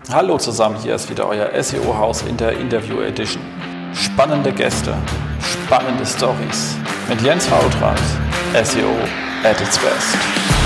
Hallo zusammen, hier ist wieder euer SEO-Haus in der Interview Edition. Spannende Gäste, spannende Stories mit Jens Hautrand, SEO at its best.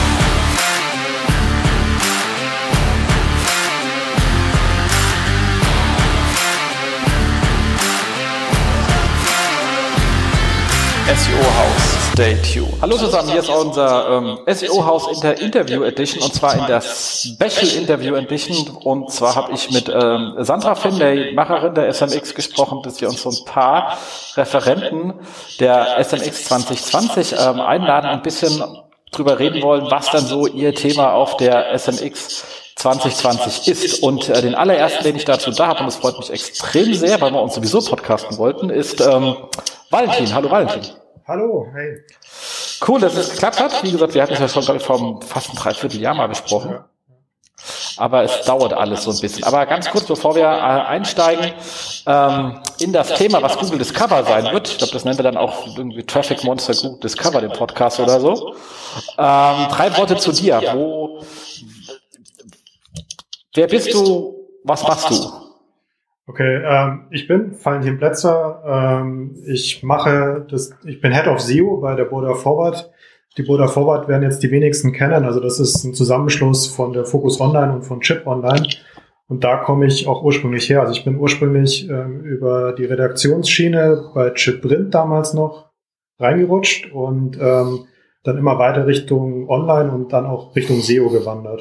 SEO-Haus, stay tuned. Hallo zusammen, hier ist unser SEO-Haus in der Interview Edition und zwar in der Special Interview Edition. Und zwar habe ich mit Sandra Finn, der Macherin der SMX, gesprochen, dass wir uns so ein paar Referenten der SMX 2020 einladen und ein bisschen drüber reden wollen, was dann so ihr Thema auf der SMX 2020 ist. Und den allerersten, den ich dazu da habe, und das freut mich extrem sehr, weil wir uns sowieso podcasten wollten, ist Valentin. Hallo Valentin. Hallo, hey. Cool, dass es geklappt hat. Wie gesagt, wir hatten es ja schon, glaube ich, vor fast ein Dreivierteljahr mal besprochen. Ja. Aber es dauert alles so ein bisschen. Aber ganz kurz, bevor wir einsteigen in das Thema, was Google Discover sein wird. Ich glaube, das nennen wir dann auch irgendwie Traffic Monster Google Discover, den Podcast oder so. 3 Worte zu dir. Wer bist du? Was machst du? Okay, ich bin Valentin Plätzer. Ich bin Head of SEO bei der Border Forward. Die Border Forward werden jetzt die wenigsten kennen. Also das ist ein Zusammenschluss von der Focus Online und von Chip Online. Und da komme ich auch ursprünglich her. Also ich bin ursprünglich über die Redaktionsschiene bei Chip Print damals noch reingerutscht und dann immer weiter Richtung Online und dann auch Richtung SEO gewandert.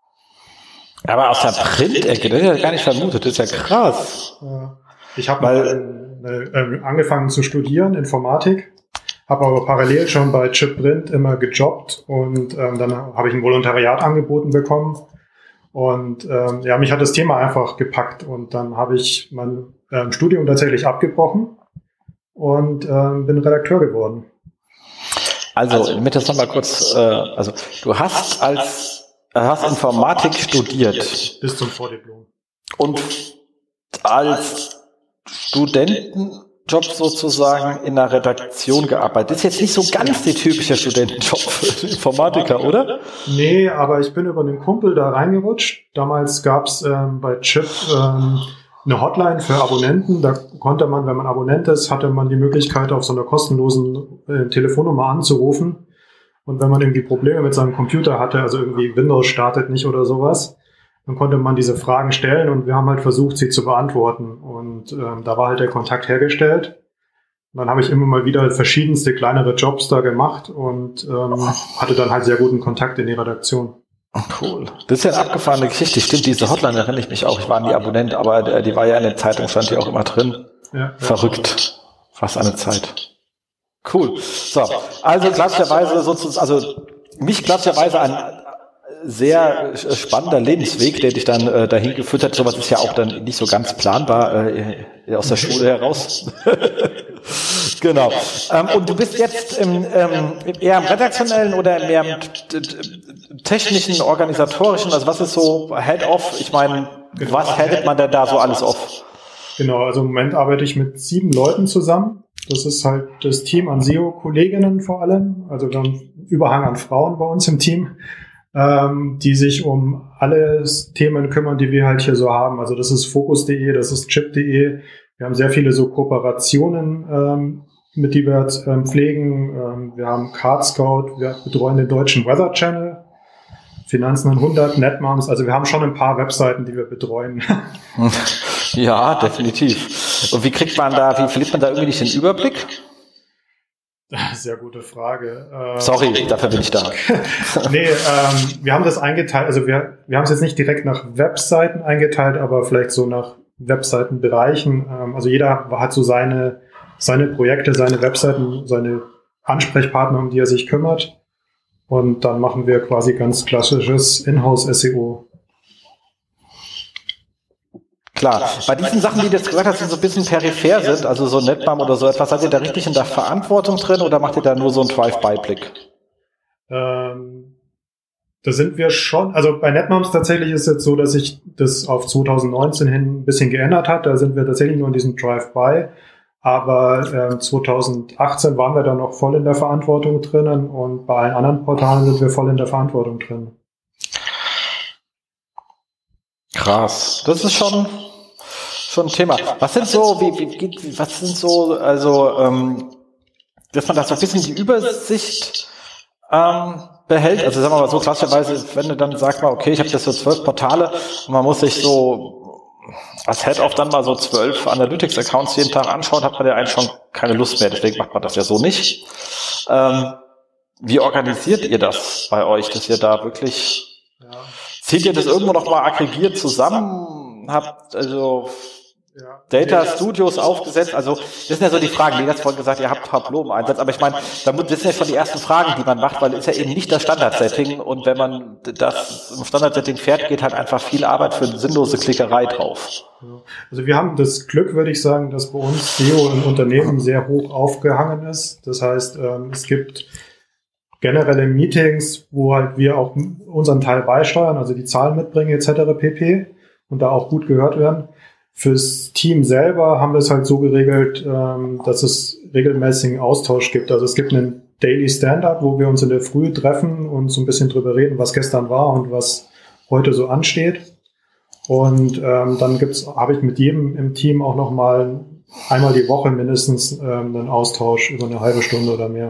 Aber aus der Print-Ecke, das ist ja gar nicht vermutet, das ist ja krass. Ich habe angefangen zu studieren, Informatik, habe aber parallel schon bei Chip Print immer gejobbt und dann habe ich ein Volontariat angeboten bekommen und mich hat das Thema einfach gepackt und dann habe ich mein Studium tatsächlich abgebrochen und bin Redakteur geworden. Also, damit das nochmal kurz, du hast Informatik studiert. Bis zum Vordiplom. Und als Studentenjob sozusagen in der Redaktion gearbeitet. Das ist jetzt nicht so ganz der typische Studentenjob für Informatiker, oder? Nee, aber ich bin über einen Kumpel da reingerutscht. Damals gab's bei Chip eine Hotline für Abonnenten. Da konnte man, wenn man Abonnent ist, hatte man die Möglichkeit, auf so einer kostenlosen Telefonnummer anzurufen. Und wenn man irgendwie Probleme mit seinem Computer hatte, also irgendwie Windows startet nicht oder sowas, dann konnte man diese Fragen stellen und wir haben halt versucht, sie zu beantworten. Und da war halt der Kontakt hergestellt. Und dann habe ich immer mal wieder verschiedenste kleinere Jobs da gemacht und hatte dann halt sehr guten Kontakt in die Redaktion. Cool. Das ist ja eine abgefahrene Geschichte. Stimmt, diese Hotline erinnere ich mich auch. Ich war nie Abonnent, aber die war ja in der Zeitung, stand die auch immer drin. Ja, verrückt. Was eine Zeit. Cool. So, also klassischerweise ein sehr spannender Lebensweg, der dich dann dahin geführt hat. Sowas ist ja auch dann nicht so ganz planbar aus der Schule heraus. Genau. Und du bist jetzt eher im redaktionellen oder mehr im technischen, organisatorischen? Also was ist so Head-Off? Ich meine, was headet man denn da so alles auf? Genau, also im Moment arbeite ich mit 7 Leuten zusammen. Das ist halt das Team an SEO-Kolleginnen vor allem. Also wir haben Überhang an Frauen bei uns im Team, die sich um alle Themen kümmern, die wir halt hier so haben. Also das ist Focus.de, das ist Chip.de. Wir haben sehr viele so Kooperationen, mit die wir pflegen. Wir haben Card Scout, wir betreuen den deutschen Weather Channel, Finanzen 100, Netmoms. Also wir haben schon ein paar Webseiten, die wir betreuen. Ja, definitiv. Und wie verliert man da irgendwie nicht den Überblick? Sehr gute Frage. Sorry, dafür bin ich da. Nee, wir haben das eingeteilt, also wir haben es jetzt nicht direkt nach Webseiten eingeteilt, aber vielleicht so nach Webseitenbereichen. Also jeder hat so seine Projekte, seine Webseiten, seine Ansprechpartner, um die er sich kümmert. Und dann machen wir quasi ganz klassisches Inhouse-SEO. Klar, bei diesen Sachen, die du jetzt gesagt hast, die so ein bisschen peripher sind, also so Netmom oder so etwas, seid ihr da richtig in der Verantwortung drin oder macht ihr da nur so einen Drive-by-Blick? Da sind wir schon, also bei Netmoms tatsächlich ist es jetzt so, dass sich das auf 2019 hin ein bisschen geändert hat. Da sind wir tatsächlich nur in diesem Drive-by. Aber 2018 waren wir da noch voll in der Verantwortung drinnen und bei allen anderen Portalen sind wir voll in der Verantwortung drin. Krass. Das ist schon ein Thema. Was sind so, dass man da so ein bisschen die Übersicht behält? Also sagen wir mal so klassischerweise, wenn du dann sagst mal, okay, ich habe jetzt so 12 Portale und man muss sich so als Head-Off dann mal so 12 Analytics-Accounts jeden Tag anschauen, hat man ja eigentlich schon keine Lust mehr. Deswegen macht man das ja so nicht. Wie organisiert ihr das bei euch, dass ihr da wirklich, zieht ihr das irgendwo noch mal aggregiert zusammen, habt also Data Studios aufgesetzt? Also das sind ja so die Fragen, die hat vorhin gesagt, ihr habt Tableau im Einsatz, aber ich meine, das sind ja schon die ersten Fragen, die man macht, weil es ist ja eben nicht das Standardsetting und wenn man das im Standardsetting fährt, geht halt einfach viel Arbeit für eine sinnlose Klickerei drauf. Also wir haben das Glück, würde ich sagen, dass bei uns SEO im Unternehmen sehr hoch aufgehangen ist. Das heißt, es gibt generelle Meetings, wo halt wir auch unseren Teil beisteuern, also die Zahlen mitbringen etc. pp. Und da auch gut gehört werden. Fürs Team selber haben wir es halt so geregelt, dass es regelmäßigen Austausch gibt. Also es gibt einen Daily Stand-up, wo wir uns in der Früh treffen und so ein bisschen drüber reden, was gestern war und was heute so ansteht. Und dann habe ich mit jedem im Team auch nochmal einmal die Woche mindestens einen Austausch über eine halbe Stunde oder mehr.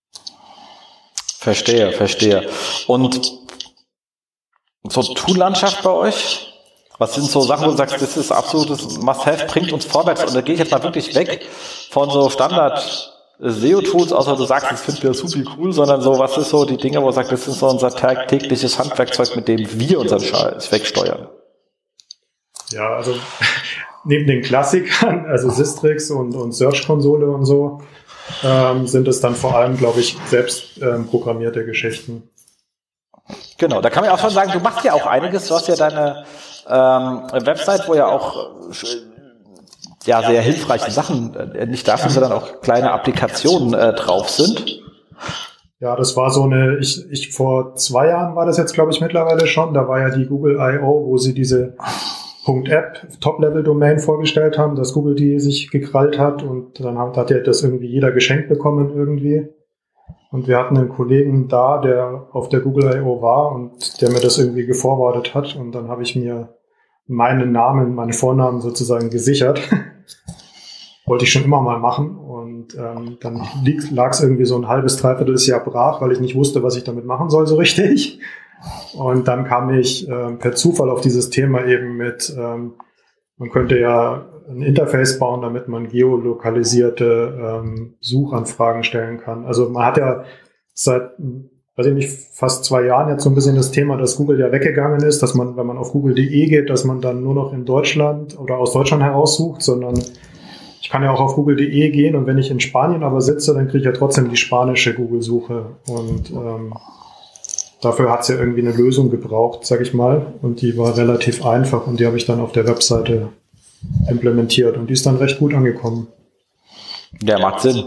Verstehe. Und so Tool-Landschaft bei euch? Was sind so Sachen, wo du sagst, das ist absolutes Must-Have, bringt uns vorwärts? Und da gehe ich jetzt mal wirklich weg von so Standard-SEO-Tools, außer du sagst, das finden wir super cool, sondern so, was ist so die Dinge, wo du sagst, das ist so unser tägliches Handwerkzeug, mit dem wir unseren Scheiß wegsteuern? Ja, also neben den Klassikern, also Sistrix und Search-Konsole und so, sind es dann vor allem, glaube ich, selbst programmierte Geschichten. Genau, da kann man ja auch schon sagen, du machst ja auch einiges, du hast ja deine Website, wo ja auch sehr hilfreiche Sachen nicht dafür, sondern auch kleine Applikationen drauf sind. Ja, das war so ich vor 2 Jahren war das jetzt, glaube ich, mittlerweile schon, da war ja die Google I.O., wo sie diese .app Top-Level-Domain vorgestellt haben, dass Google die sich gekrallt hat und dann hat ja das irgendwie jeder geschenkt bekommen irgendwie. Und wir hatten einen Kollegen da, der auf der Google I.O. war und der mir das irgendwie geforwardet hat. Und dann habe ich mir meinen Vornamen sozusagen gesichert. Wollte ich schon immer mal machen. Und dann lag es irgendwie so ein halbes, dreiviertel Jahr brach, weil ich nicht wusste, was ich damit machen soll so richtig. Und dann kam ich per Zufall auf dieses Thema eben mit, man könnte ja ein Interface bauen, damit man geolokalisierte Suchanfragen stellen kann. Also man hat ja seit, fast 2 Jahren jetzt so ein bisschen das Thema, dass Google ja weggegangen ist, dass man, wenn man auf google.de geht, dass man dann nur noch in Deutschland oder aus Deutschland heraussucht, sondern ich kann ja auch auf google.de gehen und wenn ich in Spanien aber sitze, dann kriege ich ja trotzdem die spanische Google-Suche und dafür hat es ja irgendwie eine Lösung gebraucht, sag ich mal, und die war relativ einfach und die habe ich dann auf der Webseite implementiert und die ist dann recht gut angekommen. Ja, macht Sinn.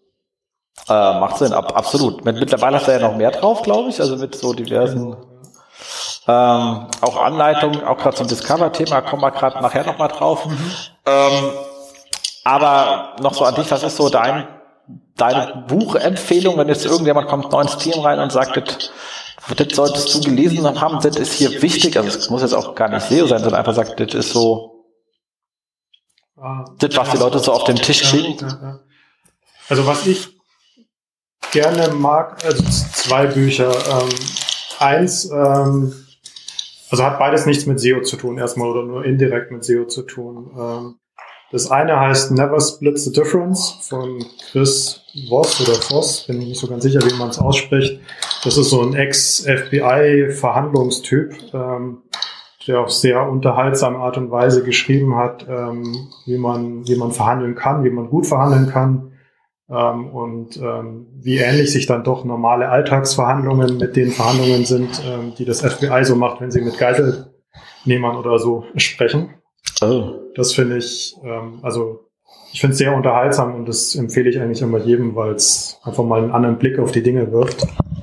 Absolut. Mittlerweile hast du ja noch mehr drauf, glaube ich, also mit so diversen auch Anleitungen, auch gerade zum Discover-Thema, kommen wir gerade nachher nochmal drauf. Aber noch so an dich, was ist so deine Buchempfehlung, wenn jetzt irgendjemand kommt neu ins Team rein und sagt, das solltest du gelesen haben, das ist hier wichtig, also es muss jetzt auch gar nicht SEO sein, sondern einfach sagt, das ist so das, was die Leute so auf dem Tisch kriegen. Ja. Also was ich gerne mag, also 2 Bücher. Eins, also hat beides nichts mit SEO zu tun erstmal oder nur indirekt mit SEO zu tun. Das eine heißt Never Split the Difference von Chris Voss oder Voss, bin ich nicht so ganz sicher, wie man es ausspricht. Das ist so ein Ex-FBI-Verhandlungstyp, der auf sehr unterhaltsame Art und Weise geschrieben hat, wie man verhandeln kann, wie man gut verhandeln kann und wie ähnlich sich dann doch normale Alltagsverhandlungen mit den Verhandlungen sind, die das FBI so macht, wenn sie mit Geiselnehmern oder so sprechen. Oh. Das finde ich, ich finde es sehr unterhaltsam und das empfehle ich eigentlich immer jedem, weil es einfach mal einen anderen Blick auf die Dinge wirft.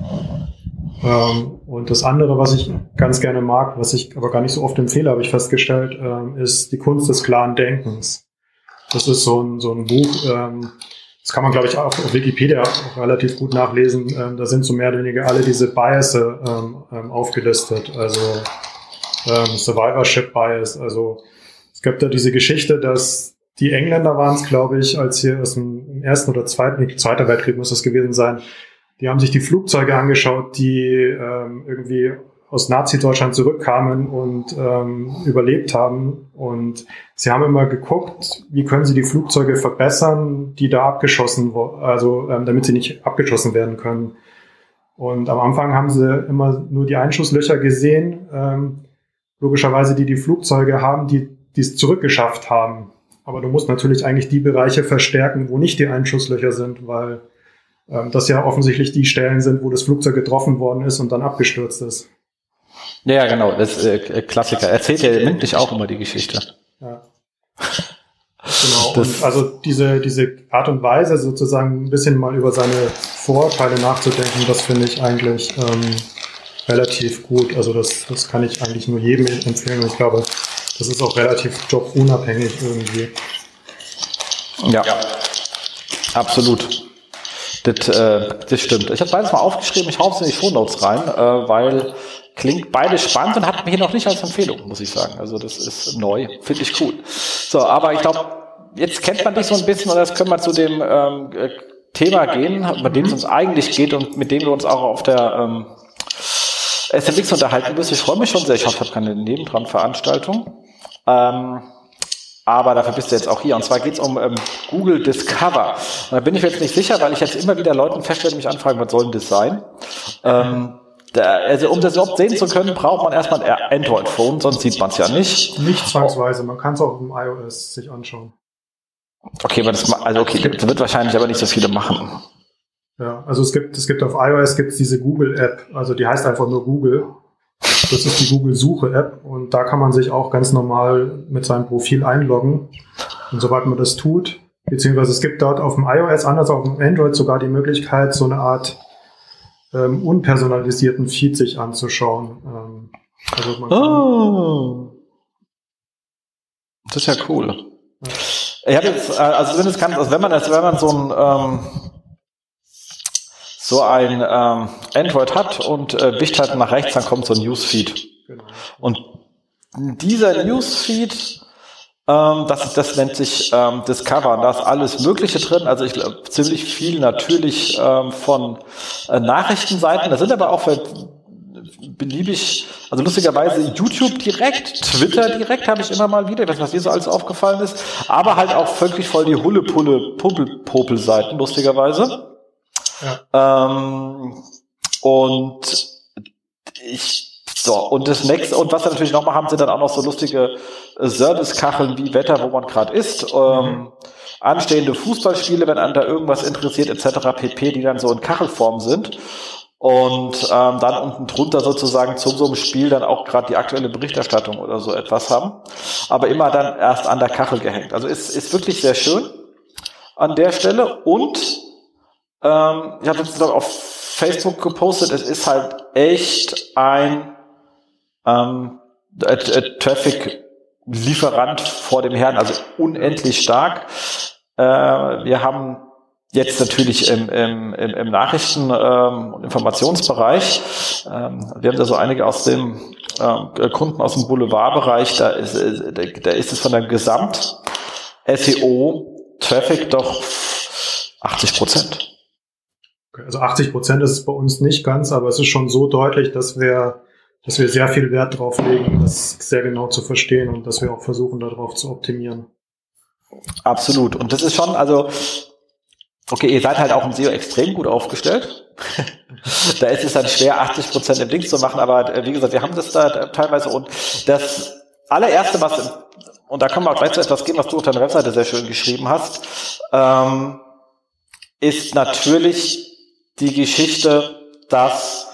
Und das andere, was ich ganz gerne mag, was ich aber gar nicht so oft empfehle, habe ich festgestellt, ist die Kunst des klaren Denkens. Das ist so ein Buch, das kann man, glaube ich, auch auf Wikipedia auch relativ gut nachlesen. Da sind so mehr oder weniger alle diese Biases aufgelistet. Also Survivorship Bias. Also es gibt da diese Geschichte, dass die Engländer waren es, glaube ich, als hier aus dem Ersten oder Zweiter Weltkrieg muss das gewesen sein, die haben sich die Flugzeuge angeschaut, die irgendwie aus Nazi-Deutschland zurückkamen und überlebt haben. Und sie haben immer geguckt, wie können sie die Flugzeuge verbessern, die da abgeschossen wurden, also damit sie nicht abgeschossen werden können. Und am Anfang haben sie immer nur die Einschusslöcher gesehen, logischerweise die Flugzeuge haben, die es zurückgeschafft haben. Aber du musst natürlich eigentlich die Bereiche verstärken, wo nicht die Einschusslöcher sind, weil das ja offensichtlich die Stellen sind, wo das Flugzeug getroffen worden ist und dann abgestürzt ist. Ja, genau, das ist Klassiker. Erzählt ja mündlich auch immer die Geschichte. Ja. Genau. Und also diese Art und Weise, sozusagen ein bisschen mal über seine Vorurteile nachzudenken, das finde ich eigentlich relativ gut. Also das kann ich eigentlich nur jedem empfehlen. Und ich glaube, das ist auch relativ jobunabhängig irgendwie. Ja, absolut. Das stimmt. Ich habe beides mal aufgeschrieben, ich hau es in die Shownotes rein, weil klingt beides spannend und hat mich hier noch nicht als Empfehlung, muss ich sagen. Also das ist neu, finde ich cool. So, aber ich glaube, jetzt kennt man dich so ein bisschen und jetzt können wir zu dem Thema gehen, bei dem es uns eigentlich geht und mit dem wir uns auch auf der SMX unterhalten müssen. Ich freue mich schon sehr. Ich hoffe, ich habe keine Nebendran-Veranstaltung. Aber dafür bist du jetzt auch hier. Und zwar geht es um Google Discover. Und da bin ich mir jetzt nicht sicher, weil ich jetzt immer wieder Leuten feststelle, die mich anfragen, was soll denn das sein? Also um das überhaupt sehen zu können, braucht man erstmal ein Android-Phone, sonst sieht man es ja nicht. Nicht zwangsweise, man kann es auch im iOS sich anschauen. Okay, aber das wird wahrscheinlich aber nicht so viele machen. Ja, also es gibt auf iOS diese Google-App, also die heißt einfach nur Google. Das ist die Google-Suche-App und da kann man sich auch ganz normal mit seinem Profil einloggen. Und sobald man das tut, beziehungsweise es gibt dort auf dem iOS, anders auf dem Android sogar die Möglichkeit, so eine Art unpersonalisierten Feed sich anzuschauen. Also man kann das ist ja cool. Ja. Ich habe jetzt, wenn man so ein Android hat und wischt halt nach rechts, dann kommt so ein Newsfeed. Genau. Und dieser Newsfeed, das nennt sich Discover. Und da ist alles Mögliche drin. Also ich glaube, ziemlich viel natürlich von Nachrichtenseiten. Da sind aber auch beliebig, also lustigerweise YouTube direkt, Twitter direkt habe ich immer mal wieder, ich weiß nicht, was dir so alles aufgefallen ist, aber halt auch wirklich voll die Hulle-Pulle-Popel-Seiten, lustigerweise. Ja. Und das nächste, und was wir natürlich noch mal haben, sind dann auch noch so lustige Servicekacheln wie Wetter, wo man gerade ist, anstehende Fußballspiele, wenn einen da irgendwas interessiert, etc. pp., die dann so in Kachelform sind. Und dann unten drunter sozusagen zu so einem Spiel dann auch gerade die aktuelle Berichterstattung oder so etwas haben. Aber immer dann erst an der Kachel gehängt. Also ist wirklich sehr schön an der Stelle. Und ich habe jetzt auf Facebook gepostet, es ist halt echt ein Traffic-Lieferant vor dem Herrn, also unendlich stark. Wir haben jetzt natürlich im Nachrichten- und Informationsbereich, wir haben da so einige aus dem Kunden aus dem Boulevardbereich, da ist es von der Gesamt-SEO-Traffic doch 80%. Also 80% ist es bei uns nicht ganz, aber es ist schon so deutlich, dass wir sehr viel Wert drauf legen, das sehr genau zu verstehen und dass wir auch versuchen, darauf zu optimieren. Absolut. Und das ist schon, also, okay, ihr seid halt auch im SEO extrem gut aufgestellt. Da ist es dann schwer, 80% im Dings zu machen, aber wie gesagt, wir haben das da teilweise und das allererste, und da können wir auch gleich zu etwas gehen, was du auf deiner Webseite sehr schön geschrieben hast, ist natürlich die Geschichte, dass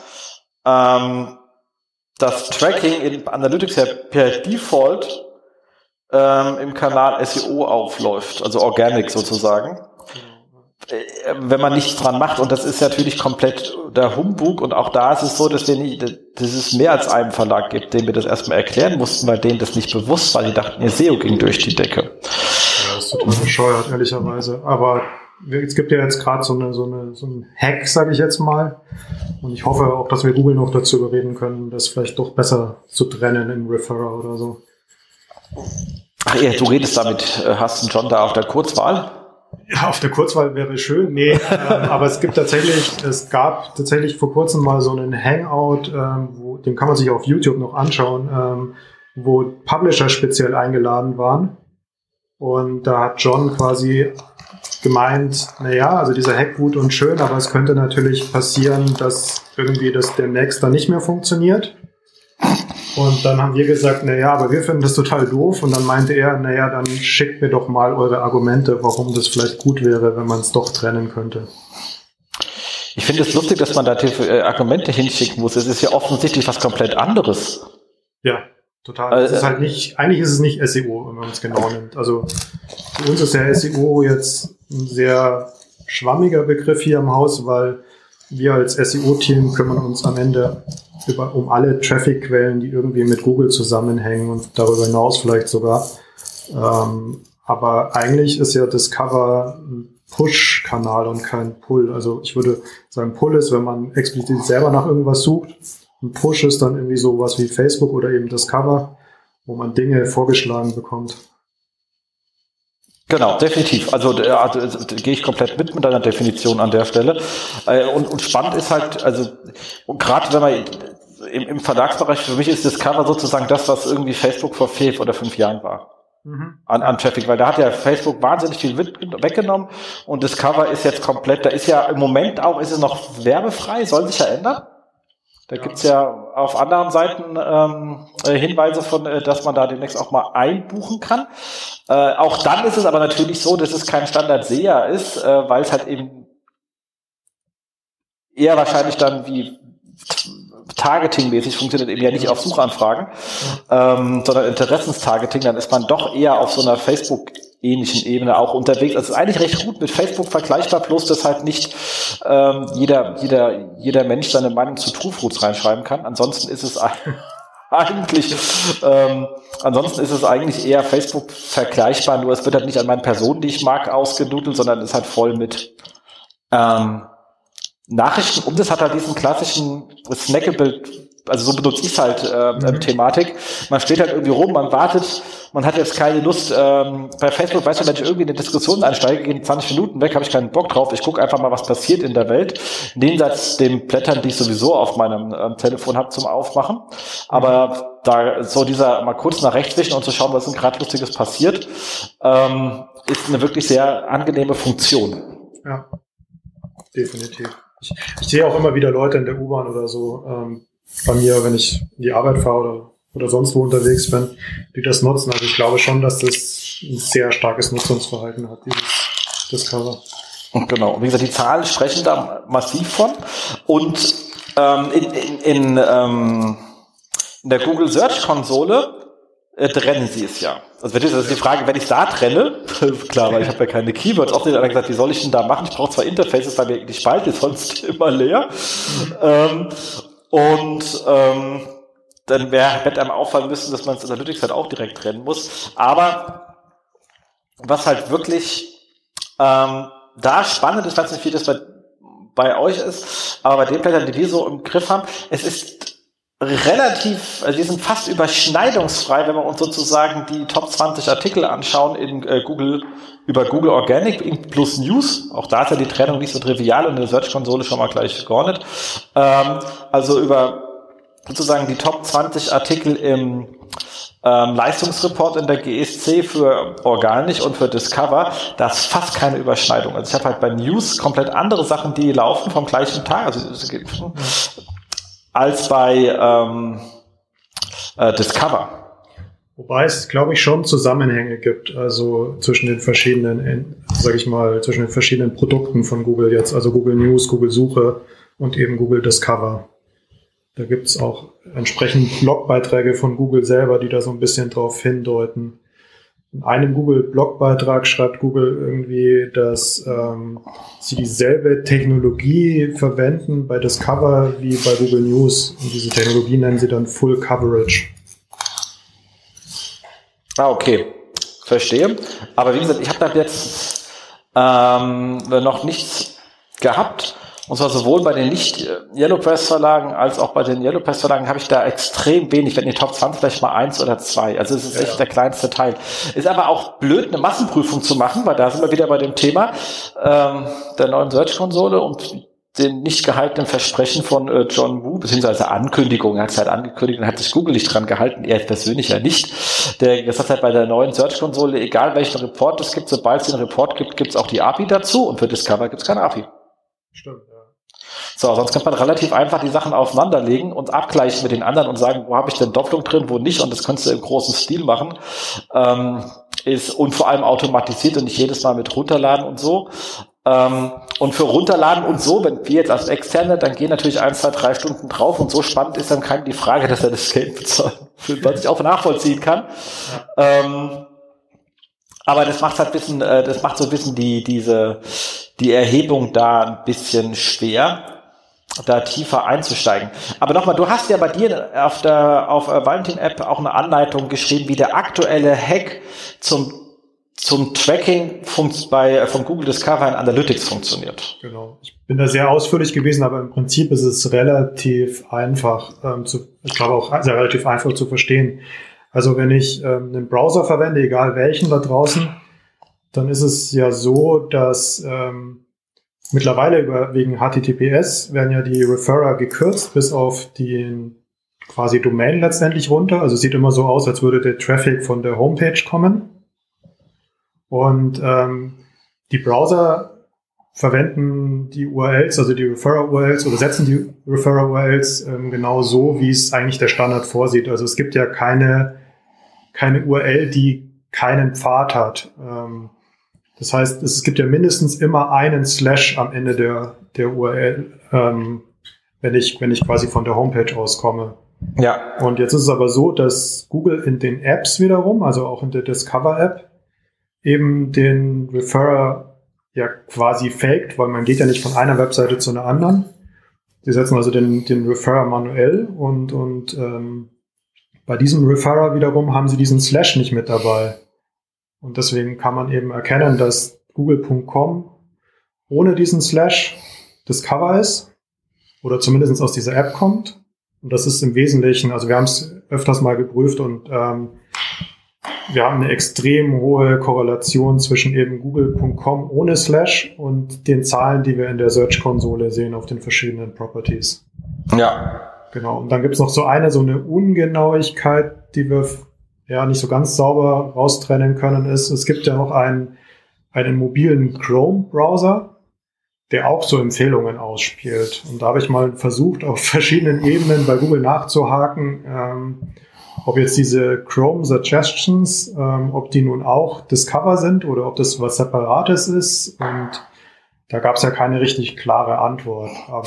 das Tracking in Analytics ja per Default im Kanal SEO aufläuft, also Organic sozusagen. Wenn man nichts dran macht, und das ist natürlich komplett der Humbug, und auch da ist es so, dass es mehr als einen Verlag gibt, dem wir das erstmal erklären mussten, weil denen das nicht bewusst war, die dachten, ihr SEO ging durch die Decke. Ja, das ist total bescheuert, ehrlicherweise, aber es gibt ja jetzt gerade so ein Hack, sage ich jetzt mal. Und ich hoffe auch, dass wir Google noch dazu überreden können, das vielleicht doch besser zu trennen im Referrer oder so. Ach ja, du redest damit, hast du John da auf der Kurzwahl? Ja, auf der Kurzwahl wäre schön. Nee, aber es gab tatsächlich vor kurzem mal so einen Hangout, den kann man sich auf YouTube noch anschauen, wo Publisher speziell eingeladen waren. Und da hat John quasi gemeint, also dieser Hack gut und schön, aber es könnte natürlich passieren, dass irgendwie das demnächst dann nicht mehr funktioniert. Und dann haben wir gesagt, aber wir finden das total doof. Und dann meinte er, dann schickt mir doch mal eure Argumente, warum das vielleicht gut wäre, wenn man es doch trennen könnte. Ich finde es lustig, dass man da Argumente hinschicken muss. Es ist ja offensichtlich was komplett anderes. Ja, total. Es ist halt eigentlich ist es nicht SEO, wenn man es genau nimmt. Also für uns ist ja SEO jetzt ein sehr schwammiger Begriff hier im Haus, weil wir als SEO-Team kümmern uns am Ende um alle Traffic-Quellen, die irgendwie mit Google zusammenhängen und darüber hinaus vielleicht sogar. Aber eigentlich ist ja Discover ein Push-Kanal und kein Pull. Also ich würde sagen, Pull ist, wenn man explizit selber nach irgendwas sucht. Ein Push ist dann irgendwie sowas wie Facebook oder eben Discover, wo man Dinge vorgeschlagen bekommt. Genau, definitiv. Also gehe ich komplett mit deiner Definition an der Stelle. Und spannend ist halt, gerade wenn man im Verlagsbereich, für mich ist Discover sozusagen das, was irgendwie Facebook vor 4 oder 5 Jahren war. An Traffic, weil da hat ja Facebook wahnsinnig viel weggenommen und Discover ist jetzt komplett, da ist ja im Moment auch, ist es noch werbefrei, soll sich ja ändern. Da gibt's ja auf anderen Seiten Hinweise von, dass man da demnächst auch mal einbuchen kann. Auch dann ist es aber natürlich so, dass es kein Standard-SEA ist, weil es halt eben eher wahrscheinlich dann wie Targeting-mäßig funktioniert, eben ja nicht auf Suchanfragen, sondern Interessenstargeting, dann ist man doch eher auf so einer Facebook-ähnlichen Ebene auch unterwegs. Das ist eigentlich recht gut mit Facebook vergleichbar, bloß dass halt nicht jeder Mensch seine Meinung zu Truthfruits reinschreiben kann. Ansonsten ist es eigentlich eher Facebook vergleichbar, nur es wird halt nicht an meinen Personen, die ich mag, ausgenudelt, sondern ist halt voll mit Nachrichten. Und es hat halt diesen klassischen Snackable, also so benutze ich es halt Thematik. Man steht halt irgendwie rum, man wartet, man hat jetzt keine Lust. Bei Facebook weiß man, wenn ich irgendwie in eine Diskussion einsteige, gehen 20 Minuten weg, habe ich keinen Bock drauf. Ich gucke einfach mal, was passiert in der Welt. Jenseits den Blättern, die ich sowieso auf meinem Telefon habe zum Aufmachen. Aber da so dieser mal kurz nach rechts wischen und zu schauen, was denn gerade Lustiges passiert, ist eine wirklich sehr angenehme Funktion. Ja, definitiv. Ich sehe auch immer wieder Leute in der U-Bahn oder so bei mir, wenn ich in die Arbeit fahre oder sonst wo unterwegs bin, die das nutzen. Also ich glaube schon, dass das ein sehr starkes Nutzungsverhalten hat, dieses Discover. Genau. Wie gesagt, die Zahlen sprechen da massiv von. Und in der Google Search Konsole trennen sie es ja. Also das ist die Frage, wenn ich es da trenne, klar, weil ich habe ja keine Keywords, oft hat einer gesagt, wie soll ich denn da machen? Ich brauche zwar Interfaces, weil die Spalte ist sonst immer leer. Dann wird einem auffallen müssen, dass man das Analytics halt auch direkt trennen muss. Aber was halt wirklich da spannend ist, ich weiß nicht, wie das bei euch ist, aber bei den Blättern, die wir so im Griff haben, es ist relativ, also die sind fast überschneidungsfrei, wenn wir uns sozusagen die Top 20 Artikel anschauen in Google, über Google Organic plus News. Auch da ist ja die Trennung nicht so trivial und in der Search-Konsole schon mal gleich geordnet. Also über sozusagen die Top 20 Artikel im Leistungsreport in der GSC für Organic und für Discover, da ist fast keine Überschneidung. Also ich habe halt bei News komplett andere Sachen, die laufen vom gleichen Tag, als bei Discover. Wobei es, glaube ich, schon Zusammenhänge gibt, also zwischen den verschiedenen, zwischen den verschiedenen Produkten von Google jetzt, also Google News, Google Suche und eben Google Discover. Da gibt es auch entsprechend Blogbeiträge von Google selber, die da so ein bisschen drauf hindeuten. In einem Google-Blogbeitrag schreibt Google irgendwie, dass sie dieselbe Technologie verwenden bei Discover wie bei Google News. Und diese Technologie nennen sie dann Full Coverage. Okay. Verstehe. Aber wie gesagt, ich habe da jetzt noch nichts gehabt. Und zwar sowohl bei den Nicht-Yellow-Press-Verlagen als auch bei den Yellow-Press-Verlagen habe ich da extrem wenig, wenn in die Top 20 vielleicht mal 1 oder 2. Also es ist echt der kleinste Teil. Ist aber auch blöd, eine Massenprüfung zu machen, weil da sind wir wieder bei dem Thema der neuen Search-Konsole und den nicht gehaltenen Versprechen von John Wu, beziehungsweise Ankündigung. Er hat es halt angekündigt und hat sich Google nicht dran gehalten, er persönlich ja nicht. Der gesagt hat, bei der neuen Search-Konsole, egal welchen Report es gibt, sobald es den Report gibt, gibt es auch die API dazu und für Discover gibt es keine API. Stimmt, ja. So, sonst kann man relativ einfach die Sachen aufeinanderlegen und abgleichen mit den anderen und sagen, wo habe ich denn Doppelung drin, wo nicht, und das kannst du im großen Stil machen. Und vor allem automatisiert und nicht jedes Mal mit runterladen und so. Und für runterladen und so, wenn wir jetzt als Externe, dann gehen natürlich 1, 2, 3 Stunden drauf und so spannend ist dann keine die Frage, dass er das Geld bezahlt, was ich auch nachvollziehen kann. Ja. Aber das macht halt ein bisschen, das macht so ein bisschen die Erhebung da ein bisschen schwer, da tiefer einzusteigen. Aber nochmal, du hast ja bei dir auf Valentin-App auch eine Anleitung geschrieben, wie der aktuelle Hack zum Tracking von Google Discover in Analytics funktioniert. Genau. Ich bin da sehr ausführlich gewesen, aber im Prinzip ist es relativ einfach ich glaube auch relativ einfach zu verstehen. Also wenn ich einen Browser verwende, egal welchen da draußen, dann ist es ja so, dass mittlerweile wegen HTTPS werden ja die Referrer gekürzt bis auf den quasi Domain letztendlich runter. Also es sieht immer so aus, als würde der Traffic von der Homepage kommen. Und die Browser verwenden die URLs, also die Referrer-URLs, oder setzen die Referrer-URLs genau so, wie es eigentlich der Standard vorsieht. Also es gibt ja keine URL, die keinen Pfad hat. Das heißt, es gibt ja mindestens immer einen Slash am Ende der URL, wenn ich quasi von der Homepage auskomme. Ja. Und jetzt ist es aber so, dass Google in den Apps wiederum, also auch in der Discover-App, eben den Referrer ja quasi faked, weil man geht ja nicht von einer Webseite zu einer anderen. Die setzen also den Referrer manuell und bei diesem Referrer wiederum haben sie diesen Slash nicht mit dabei. Und deswegen kann man eben erkennen, dass google.com ohne diesen Slash Discover ist oder zumindest aus dieser App kommt. Und das ist im Wesentlichen, also wir haben es öfters mal geprüft und wir haben eine extrem hohe Korrelation zwischen eben google.com ohne Slash und den Zahlen, die wir in der Search-Konsole sehen auf den verschiedenen Properties. Ja. Genau. Und dann gibt es noch so eine Ungenauigkeit, die wir ja nicht so ganz sauber raustrennen können, ist, es gibt ja noch einen mobilen Chrome-Browser, der auch so Empfehlungen ausspielt. Und da habe ich mal versucht, auf verschiedenen Ebenen bei Google nachzuhaken, ob jetzt diese Chrome Suggestions, ob die nun auch Discover sind oder ob das was Separates ist. Und da gab es ja keine richtig klare Antwort. Aber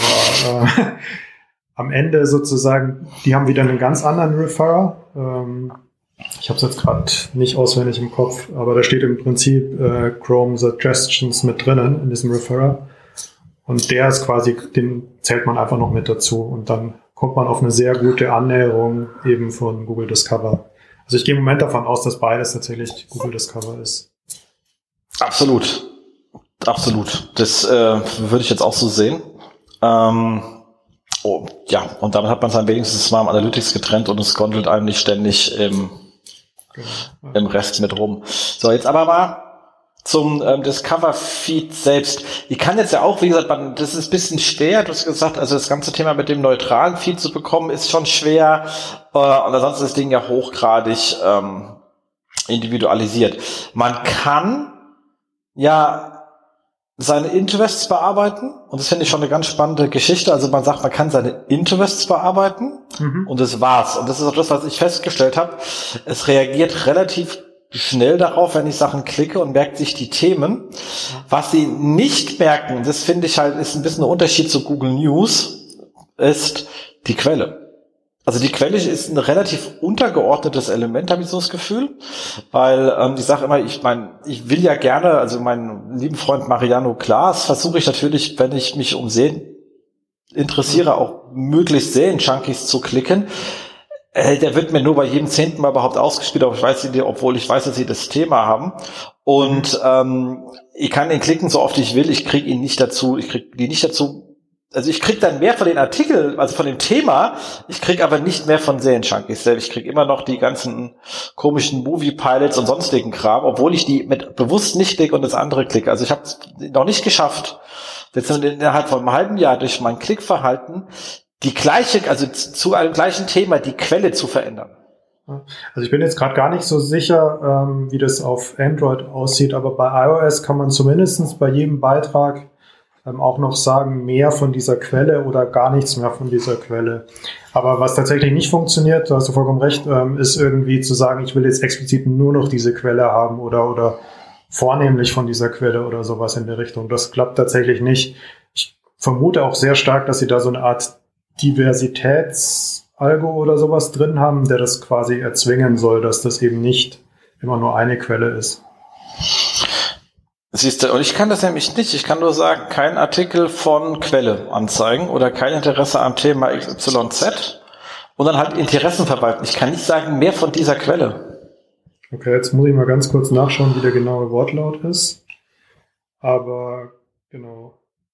am Ende sozusagen, die haben wieder einen ganz anderen Referrer. Ich habe es jetzt gerade nicht auswendig im Kopf, aber da steht im Prinzip Chrome Suggestions mit drinnen in diesem Referrer. Und der ist quasi, den zählt man einfach noch mit dazu. Und dann kommt man auf eine sehr gute Annäherung eben von Google Discover. Also ich gehe im Moment davon aus, dass beides tatsächlich Google Discover ist. Absolut. Absolut. Das würde ich jetzt auch so sehen. Ja, und damit hat man es dann wenigstens mal im Analytics getrennt und es gondelt einem nicht ständig im Rest mit rum. So, jetzt aber mal zum Discover-Feed selbst. Ich kann jetzt ja auch, wie gesagt, das ist ein bisschen schwer, du hast gesagt, also das ganze Thema mit dem neutralen Feed zu bekommen, ist schon schwer, und ansonsten ist das Ding ja hochgradig individualisiert. Man kann ja seine Interests bearbeiten, und das finde ich schon eine ganz spannende Geschichte. Also man sagt, man kann seine Interests bearbeiten, und das war's. Und das ist auch das, was ich festgestellt habe. Es reagiert relativ schnell darauf, wenn ich Sachen klicke, und merkt sich die Themen. Was sie nicht merken, das finde ich halt, ist ein bisschen ein Unterschied zu Google News, ist die Quelle. Also die Quelle ist ein relativ untergeordnetes Element, habe ich so das Gefühl, weil ich sage immer, ich will ja gerne, also meinen lieben Freund Mariano Klaas versuche ich natürlich, wenn ich mich um Serien interessiere, auch möglichst Serien-Junkies zu klicken. Der wird mir nur bei jedem 10. Mal überhaupt ausgespielt, obwohl ich weiß, dass sie das Thema haben. Und ich kann ihn klicken, so oft ich will, ich kriege die nicht dazu, also ich kriege dann mehr von den Artikeln, also von dem Thema, ich kriege aber nicht mehr von Serienjunkies selbst. Ich kriege immer noch die ganzen komischen Movie-Pilots und sonstigen Kram, obwohl ich die mit bewusst nicht klicke und das andere klicke. Also ich habe es noch nicht geschafft, jetzt innerhalb von einem halben Jahr durch mein Klickverhalten die gleiche, also zu einem gleichen Thema die Quelle zu verändern. Also ich bin jetzt gerade gar nicht so sicher, wie das auf Android aussieht, aber bei iOS kann man zumindest bei jedem Beitrag auch noch sagen, mehr von dieser Quelle oder gar nichts mehr von dieser Quelle. Aber was tatsächlich nicht funktioniert, da hast du vollkommen recht, ist irgendwie zu sagen, ich will jetzt explizit nur noch diese Quelle haben oder vornehmlich von dieser Quelle oder sowas in der Richtung. Das klappt tatsächlich nicht. Ich vermute auch sehr stark, dass sie da so eine Art Diversitätsalgo oder sowas drin haben, der das quasi erzwingen soll, dass das eben nicht immer nur eine Quelle ist. Siehst du, und ich kann das nämlich nicht. Ich kann nur sagen, kein Artikel von Quelle anzeigen oder kein Interesse am Thema XYZ und dann halt Interessen verwalten. Ich kann nicht sagen, mehr von dieser Quelle. Okay, jetzt muss ich mal ganz kurz nachschauen, wie der genaue Wortlaut ist. Aber, genau.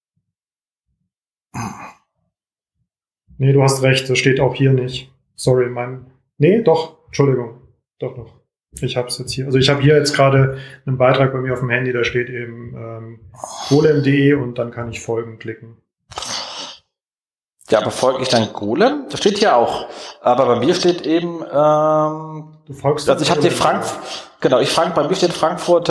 Nee, du hast recht, das steht auch hier nicht. Sorry, Nee, doch, Entschuldigung. Doch noch. Ich habe es jetzt hier. Also ich habe hier jetzt gerade einen Beitrag bei mir auf dem Handy, da steht eben golem.de und dann kann ich Folgen klicken. Ja, aber folge ich dann Golem? Das steht hier auch. Aber bei mir steht eben, du folgst also ich habe bei mir steht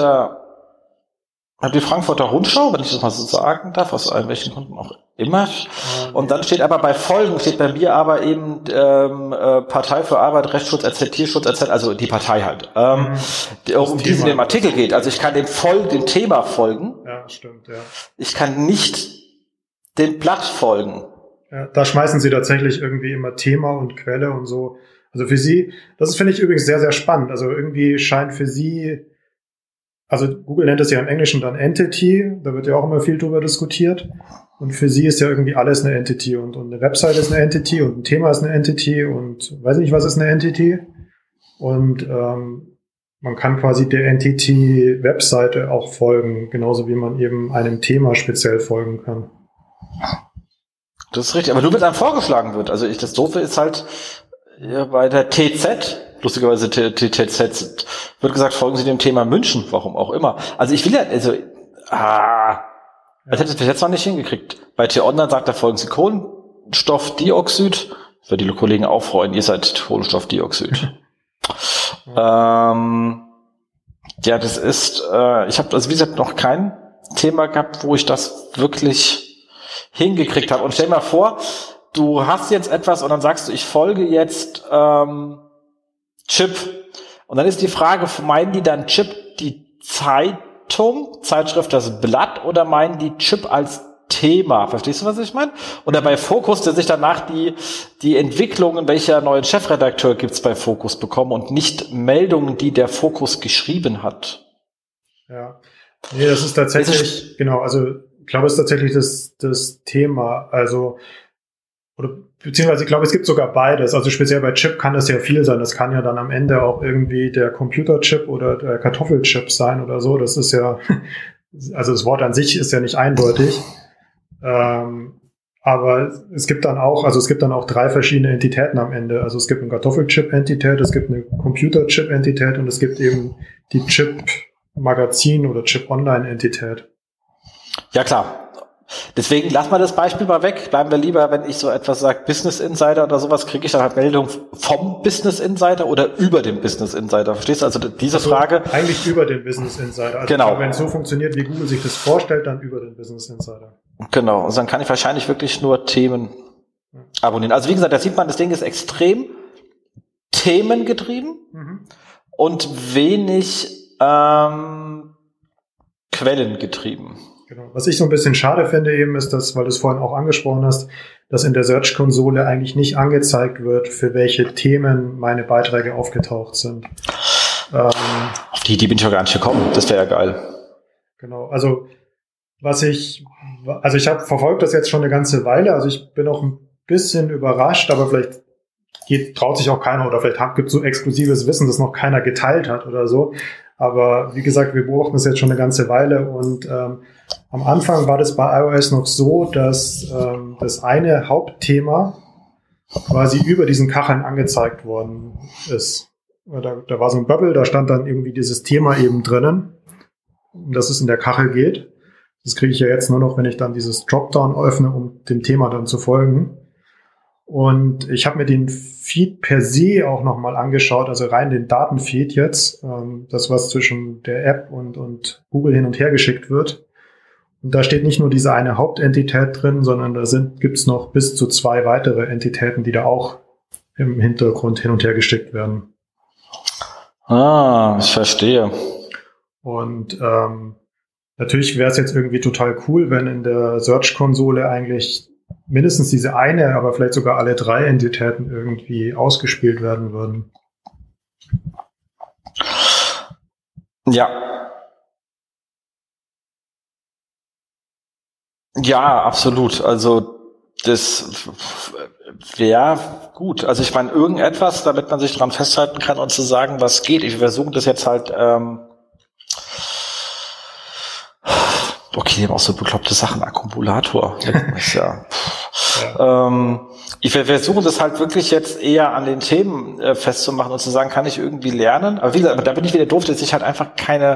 die Frankfurter Rundschau, wenn ich das mal so sagen darf, aus welchen Gründen auch immer. Und dann steht aber bei Folgen, steht bei mir aber eben Partei für Arbeit, Rechtsschutz, Tierschutz, also die Partei halt, um die es in dem Artikel geht. Also ich kann dem Thema folgen. Ja, stimmt, ja. Ich kann nicht dem Blatt folgen. Ja, da schmeißen sie tatsächlich irgendwie immer Thema und Quelle und so. Also für sie, das finde ich übrigens sehr, sehr spannend. Also irgendwie scheint für sie, also Google nennt es ja im Englischen dann Entity, da wird ja auch immer viel drüber diskutiert. Und für sie ist ja irgendwie alles eine Entity und eine Website ist eine Entity und ein Thema ist eine Entity und weiß nicht, was ist eine Entity. Und man kann quasi der Entity-Webseite auch folgen, genauso wie man eben einem Thema speziell folgen kann. Das ist richtig, aber nur wenn einem vorgeschlagen wird. Also das Doofe ist halt bei der TZ, lustigerweise TZ, wird gesagt, folgen Sie dem Thema München, warum auch immer. Also ich will ja, das hätte ich bis jetzt noch nicht hingekriegt. Bei T-Online sagt er, folgen Sie Kohlenstoffdioxid. Das wird die Kollegen auch freuen, ihr seid Kohlenstoffdioxid. Ja, das ist, ich habe also wie gesagt noch kein Thema gehabt, wo ich das wirklich hingekriegt habe. Und stell dir mal vor, du hast jetzt etwas und dann sagst du, ich folge jetzt Chip. Und dann ist die Frage, meinen die dann Chip die Zeitschrift, das Blatt, oder meinen die Chip als Thema? Verstehst du, was ich meine? Oder bei Focus, der sich danach die Entwicklungen, welcher neuen Chefredakteur gibt's bei Focus bekommen und nicht Meldungen, die der Focus geschrieben hat. Ja, nee, das ist tatsächlich, genau, also ich glaube, es ist tatsächlich das Thema, also beziehungsweise ich glaube, es gibt sogar beides. Also speziell bei Chip kann das ja viel sein. Das kann ja dann am Ende auch irgendwie der Computerchip oder der Kartoffelchip sein oder so. Das ist ja, also das Wort an sich ist ja nicht eindeutig. Aber es gibt dann auch 3 verschiedene Entitäten am Ende. Also es gibt eine Kartoffelchip-Entität, es gibt eine Computerchip-Entität und es gibt eben die Chip-Magazin- oder Chip-Online-Entität. Ja, klar. Deswegen lass mal das Beispiel mal weg. Bleiben wir lieber, wenn ich so etwas sage, Business Insider oder sowas, kriege ich dann halt Meldung vom Business Insider oder über den Business Insider. Verstehst du? Also diese Frage. Eigentlich über den Business Insider. Also genau. Wenn es so funktioniert, wie Google sich das vorstellt, dann über den Business Insider. Genau. Also dann kann ich wahrscheinlich wirklich nur Themen abonnieren. Also wie gesagt, da sieht man, das Ding ist extrem themengetrieben und wenig quellengetrieben. Genau. Was ich so ein bisschen schade finde eben ist, dass, weil du es vorhin auch angesprochen hast, dass in der Search-Konsole eigentlich nicht angezeigt wird, für welche Themen meine Beiträge aufgetaucht sind. Auf die bin ich ja gar nicht gekommen. Das wäre ja geil. Genau. Also ich habe verfolgt das jetzt schon eine ganze Weile. Also ich bin auch ein bisschen überrascht, aber vielleicht traut sich auch keiner oder vielleicht gibt es so exklusives Wissen, das noch keiner geteilt hat oder so. Aber wie gesagt, wir beobachten das jetzt schon eine ganze Weile und am Anfang war das bei iOS noch so, dass das eine Hauptthema quasi über diesen Kacheln angezeigt worden ist. Da war so ein Bubble, da stand dann irgendwie dieses Thema eben drinnen, um das es in der Kachel geht. Das kriege ich ja jetzt nur noch, wenn ich dann dieses Dropdown öffne, um dem Thema dann zu folgen. Und ich habe mir den Feed per se auch nochmal angeschaut, also rein den Datenfeed jetzt, das, was zwischen der App und Google hin und her geschickt wird. Und da steht nicht nur diese eine Hauptentität drin, sondern da gibt's noch bis zu 2 weitere Entitäten, die da auch im Hintergrund hin und her geschickt werden. Ah, ich verstehe. Und natürlich wäre es jetzt irgendwie total cool, wenn in der Search-Konsole eigentlich mindestens diese eine, aber vielleicht sogar alle 3 Entitäten irgendwie ausgespielt werden würden. Ja. Ja, absolut. Also das wäre gut. Also ich meine, irgendetwas, damit man sich dran festhalten kann und zu sagen, was geht. Ich versuche das jetzt halt okay, auch so bekloppte Sachen, Akkumulator. Ist ja. Ich versuche das halt wirklich jetzt eher an den Themen festzumachen und zu sagen, kann ich irgendwie lernen? Aber wie gesagt, da bin ich wieder doof, dass ich halt einfach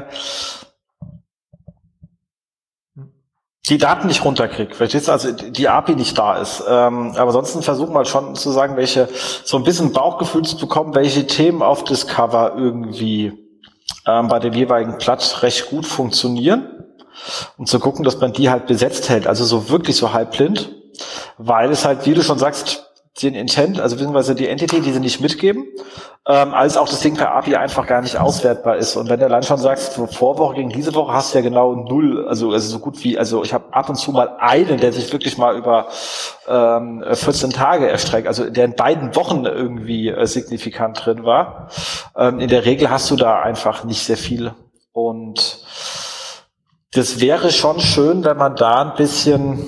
die Daten nicht runterkriege. Verstehst du? Also die API nicht da ist. Aber ansonsten versuchen wir schon zu sagen, so ein bisschen Bauchgefühl zu bekommen, welche Themen auf Discover irgendwie bei dem jeweiligen Blatt recht gut funktionieren. Und zu gucken, dass man die halt besetzt hält, also so wirklich so halbblind, weil es halt, wie du schon sagst, den Intent, also beziehungsweise die Entity, die sie nicht mitgeben, als auch das Ding per API einfach gar nicht auswertbar ist. Und wenn du dann schon sagst, so Vorwoche gegen diese Woche hast du ja genau 0, also so gut wie, also ich habe ab und zu mal einen, der sich wirklich mal über 14 Tage erstreckt, also der in beiden Wochen irgendwie signifikant drin war. In der Regel hast du da einfach nicht sehr viel. Und das wäre schon schön, wenn man da ein bisschen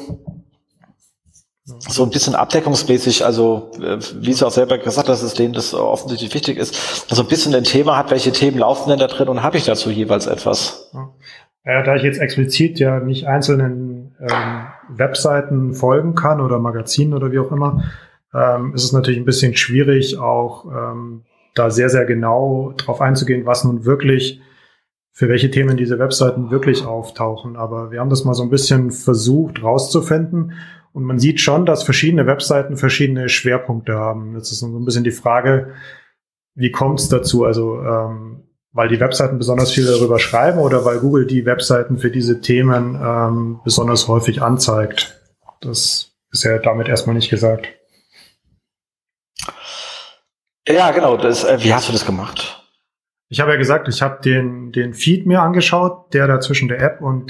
abdeckungsmäßig, also wie du auch selber gesagt hast, dass denen das offensichtlich wichtig ist, so ein bisschen ein Thema hat, welche Themen laufen denn da drin und habe ich dazu jeweils etwas? Ja, da ich jetzt explizit ja nicht einzelnen Webseiten folgen kann oder Magazinen oder wie auch immer, ist es natürlich ein bisschen schwierig, auch da sehr, sehr genau drauf einzugehen, was nun wirklich für welche Themen diese Webseiten wirklich auftauchen. Aber wir haben das mal so ein bisschen versucht rauszufinden. Und man sieht schon, dass verschiedene Webseiten verschiedene Schwerpunkte haben. Jetzt ist so ein bisschen die Frage, wie kommt es dazu? Also weil die Webseiten besonders viel darüber schreiben oder weil Google die Webseiten für diese Themen besonders häufig anzeigt? Das ist ja damit erstmal nicht gesagt. Ja, genau. Wie hast du das gemacht? Ich habe ja gesagt, ich habe den Feed mir angeschaut, der da zwischen der App und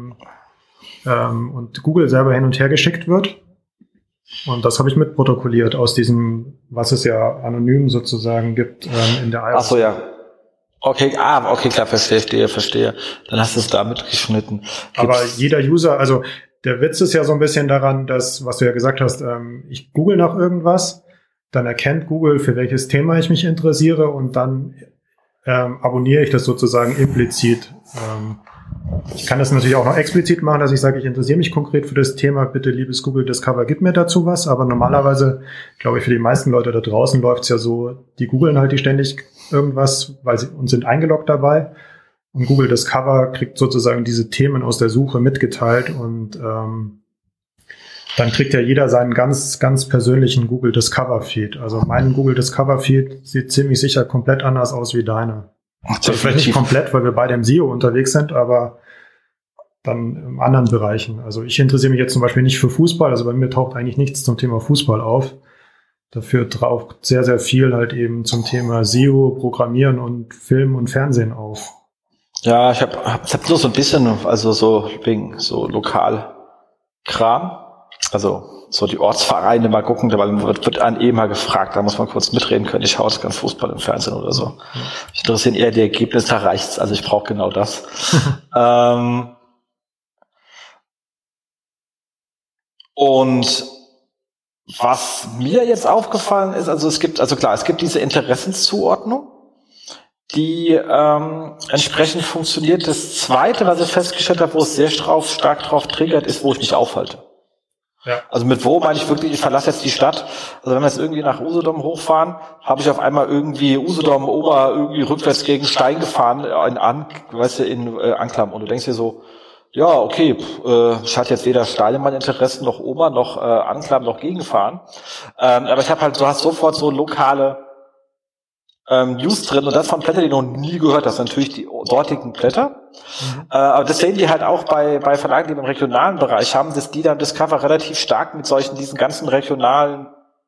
und Google selber hin und her geschickt wird. Und das habe ich mitprotokolliert aus diesem, was es ja anonym sozusagen gibt in der iOS. Ach so, ja. Okay, klar, verstehe. Dann hast du es da mitgeschnitten. Aber jeder User, also der Witz ist ja so ein bisschen daran, dass, was du ja gesagt hast, ich google nach irgendwas, dann erkennt Google, für welches Thema ich mich interessiere und dann abonniere ich das sozusagen implizit. Ich kann das natürlich auch noch explizit machen, dass ich sage, ich interessiere mich konkret für das Thema, bitte liebes Google Discover, gib mir dazu was, aber normalerweise, glaube ich, für die meisten Leute da draußen läuft es ja so, die googeln halt die ständig irgendwas, und sind eingeloggt dabei und Google Discover kriegt sozusagen diese Themen aus der Suche mitgeteilt und dann kriegt ja jeder seinen ganz, ganz persönlichen Google Discover Feed. Also mein Google Discover Feed sieht ziemlich sicher komplett anders aus wie deine. Also vielleicht nicht komplett, weil wir beide im SEO unterwegs sind, aber dann in anderen Bereichen. Also ich interessiere mich jetzt zum Beispiel nicht für Fußball, also bei mir taucht eigentlich nichts zum Thema Fußball auf. Dafür taucht sehr, sehr viel halt eben zum Thema SEO, Programmieren und Film und Fernsehen auf. Ja, ich hab nur so ein bisschen, also so wegen so Lokalkram. Also so die Ortsvereine mal gucken, weil wird einen eh mal gefragt, da muss man kurz mitreden können. Ich schaue das ganz Fußball im Fernsehen oder so. Mich interessieren eher die Ergebnisse, da reicht's. Also ich brauche genau das. Und was mir jetzt aufgefallen ist, es gibt diese Interessenszuordnung, die entsprechend funktioniert. Das Zweite, was ich festgestellt habe, wo es sehr stark drauf triggert, ist, wo ich mich aufhalte. Ja. Also mit wo meine ich wirklich, ich verlasse jetzt die Stadt. Also wenn wir jetzt irgendwie nach Usedom hochfahren, habe ich auf einmal irgendwie Usedom irgendwie rückwärts gegen Stein gefahren, in Anklam. Und du denkst dir so, ja, okay, ich hatte jetzt weder Steilemann-Interessen noch Oma noch Anklam noch Gegenfahren. Aber ich habe halt, du hast sofort so lokale News drin und das von Blättern, die du noch nie gehört hast, natürlich die dortigen Blätter. Aber das sehen die halt auch bei Verlagen, die wir im regionalen Bereich haben, dass die dann Discover relativ stark mit diesen ganzen regionale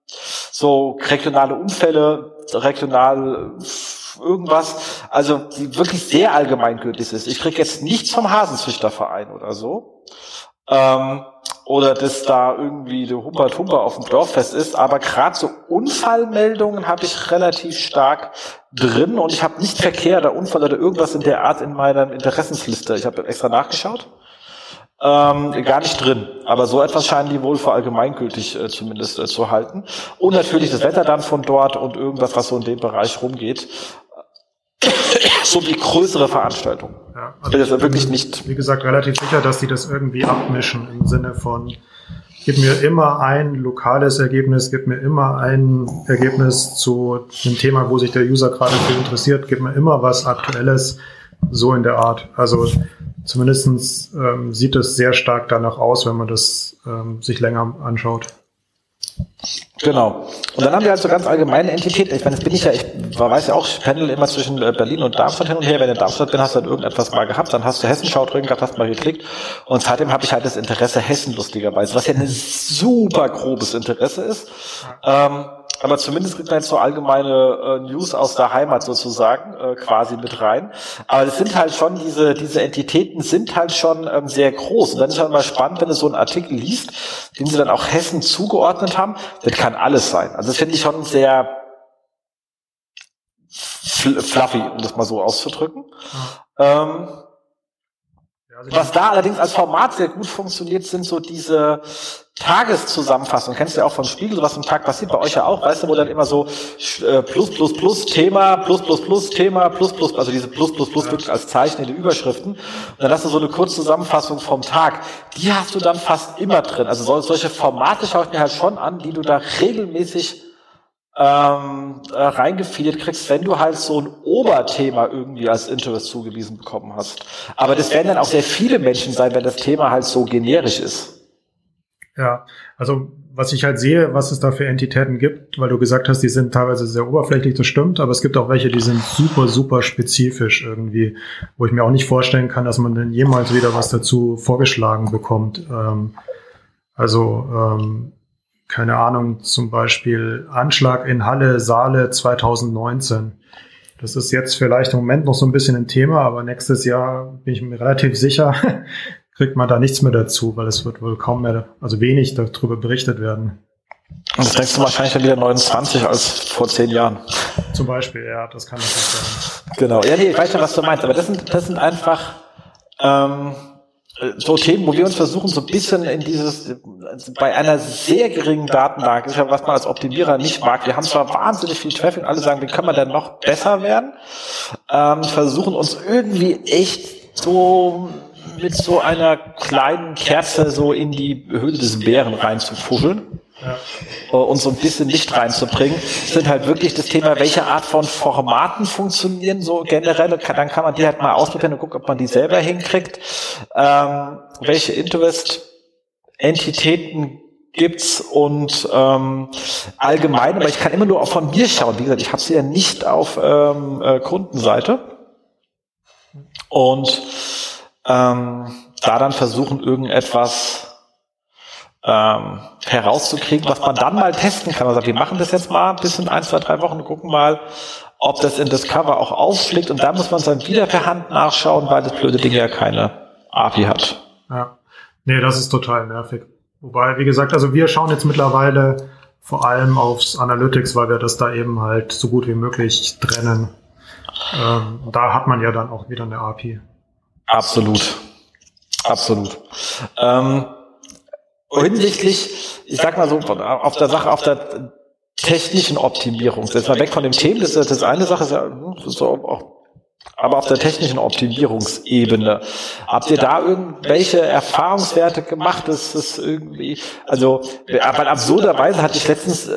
Unfälle, regional irgendwas, also die wirklich sehr allgemeingültig ist. Ich krieg jetzt nichts vom Hasenzüchterverein oder so. Oder dass da irgendwie der Humpert auf dem Dorffest ist, aber gerade so Unfallmeldungen habe ich relativ stark drin und ich habe nicht Verkehr oder Unfall oder irgendwas in der Art in meiner Interessensliste. Ich habe extra nachgeschaut. Gar nicht drin, aber so etwas scheinen die wohl für allgemeingültig zumindest zu halten. Und natürlich das Wetter dann von dort und irgendwas, was so in dem Bereich rumgeht. So die größere Veranstaltung. Ja, also ich bin wirklich nicht, wie gesagt, relativ sicher, dass die das irgendwie abmischen im Sinne von, gib mir immer ein lokales Ergebnis, gib mir immer ein Ergebnis zu einem Thema, wo sich der User gerade für interessiert, gib mir immer was Aktuelles, so in der Art. Also zumindestens sieht es sehr stark danach aus, wenn man das sich länger anschaut. Genau. Und dann haben wir halt so ganz allgemeine Entitäten. Ich meine, weiß ja auch, ich pendel immer zwischen Berlin und Darmstadt hin und her. Wenn du in Darmstadt bin, hast du dann irgendetwas mal gehabt, dann hast du Hessenschau drin gehabt, hast mal geklickt. Und seitdem habe ich halt das Interesse Hessen, lustigerweise, was ja ein super grobes Interesse ist. Aber zumindest kriegt man jetzt so allgemeine News aus der Heimat sozusagen quasi mit rein. Aber das sind halt schon, diese Entitäten sind halt schon sehr groß. Und dann ist halt mal spannend, wenn du so einen Artikel liest, den sie dann auch Hessen zugeordnet haben. Das kann alles sein. Also das finde ich schon sehr fluffy, um das mal so auszudrücken. Was da allerdings als Format sehr gut funktioniert, sind so diese Tageszusammenfassung. Kennst du ja auch vom Spiegel, was am Tag passiert, bei euch ja auch, weißt du, wo dann immer so Thema, Thema, also diese wirklich als Zeichen in den Überschriften. Und dann hast du so eine kurze Zusammenfassung vom Tag. Die hast du dann fast immer drin. Also solche Formate schaue ich mir halt schon an, die du da regelmäßig reingefeedet kriegst, wenn du halt so ein Oberthema irgendwie als Interest zugewiesen bekommen hast. Aber das werden dann auch sehr viele Menschen sein, wenn das Thema halt so generisch ist. Ja, also was ich halt sehe, was es da für Entitäten gibt, weil du gesagt hast, die sind teilweise sehr oberflächlich, das stimmt, aber es gibt auch welche, die sind super, super spezifisch irgendwie, wo ich mir auch nicht vorstellen kann, dass man denn jemals wieder was dazu vorgeschlagen bekommt. Keine Ahnung, zum Beispiel Anschlag in Halle, Saale 2019. Das ist jetzt vielleicht im Moment noch so ein bisschen ein Thema, aber nächstes Jahr bin ich mir relativ sicher, kriegt man da nichts mehr dazu, weil es wird wohl kaum mehr, also wenig darüber berichtet werden. Und das denkst du wahrscheinlich dann wieder 29 als vor 10 Jahren. Zum Beispiel, ja, das kann natürlich sein. Genau, ja, nee, ich weiß ja, was du meinst, aber das sind einfach so Themen, wo wir uns versuchen, so ein bisschen in bei einer sehr geringen Datenlage, was man als Optimierer nicht mag. Wir haben zwar wahnsinnig viel Traffic, alle sagen, wie können wir denn noch besser werden? Versuchen uns irgendwie echt so mit so einer kleinen Kerze so in die Höhle des Bären reinzufuscheln. Ja. Und so ein bisschen Licht reinzubringen, sind halt wirklich das Thema, welche Art von Formaten funktionieren so generell. Dann kann man die halt mal ausprobieren und gucken, ob man die selber hinkriegt. Welche Interest-Entitäten gibt's und allgemein, aber ich kann immer nur auch von mir schauen. Wie gesagt, ich habe sie ja nicht auf Kundenseite. Und da dann versuchen, irgendetwas herauszukriegen, was man dann mal testen kann. Also wir machen das jetzt mal ein bisschen 1, 2, 3 Wochen und gucken mal, ob das in Discover auch aufschlägt. Und da muss man dann wieder per Hand nachschauen, weil das blöde Ding ja keine API hat. Ja, nee, das ist total nervig. Wobei, wie gesagt, also wir schauen jetzt mittlerweile vor allem aufs Analytics, weil wir das da eben halt so gut wie möglich trennen. Da hat man ja dann auch wieder eine API. Absolut. Hinsichtlich, ich sag mal so, auf der technischen Optimierung, jetzt mal weg von dem Thema, das ist eine Sache, ist ja so auch aber auf der technischen Optimierungsebene. Habt ihr da irgendwelche Erfahrungswerte gemacht? Das ist irgendwie, also, aber absurderweise hatte ich letztens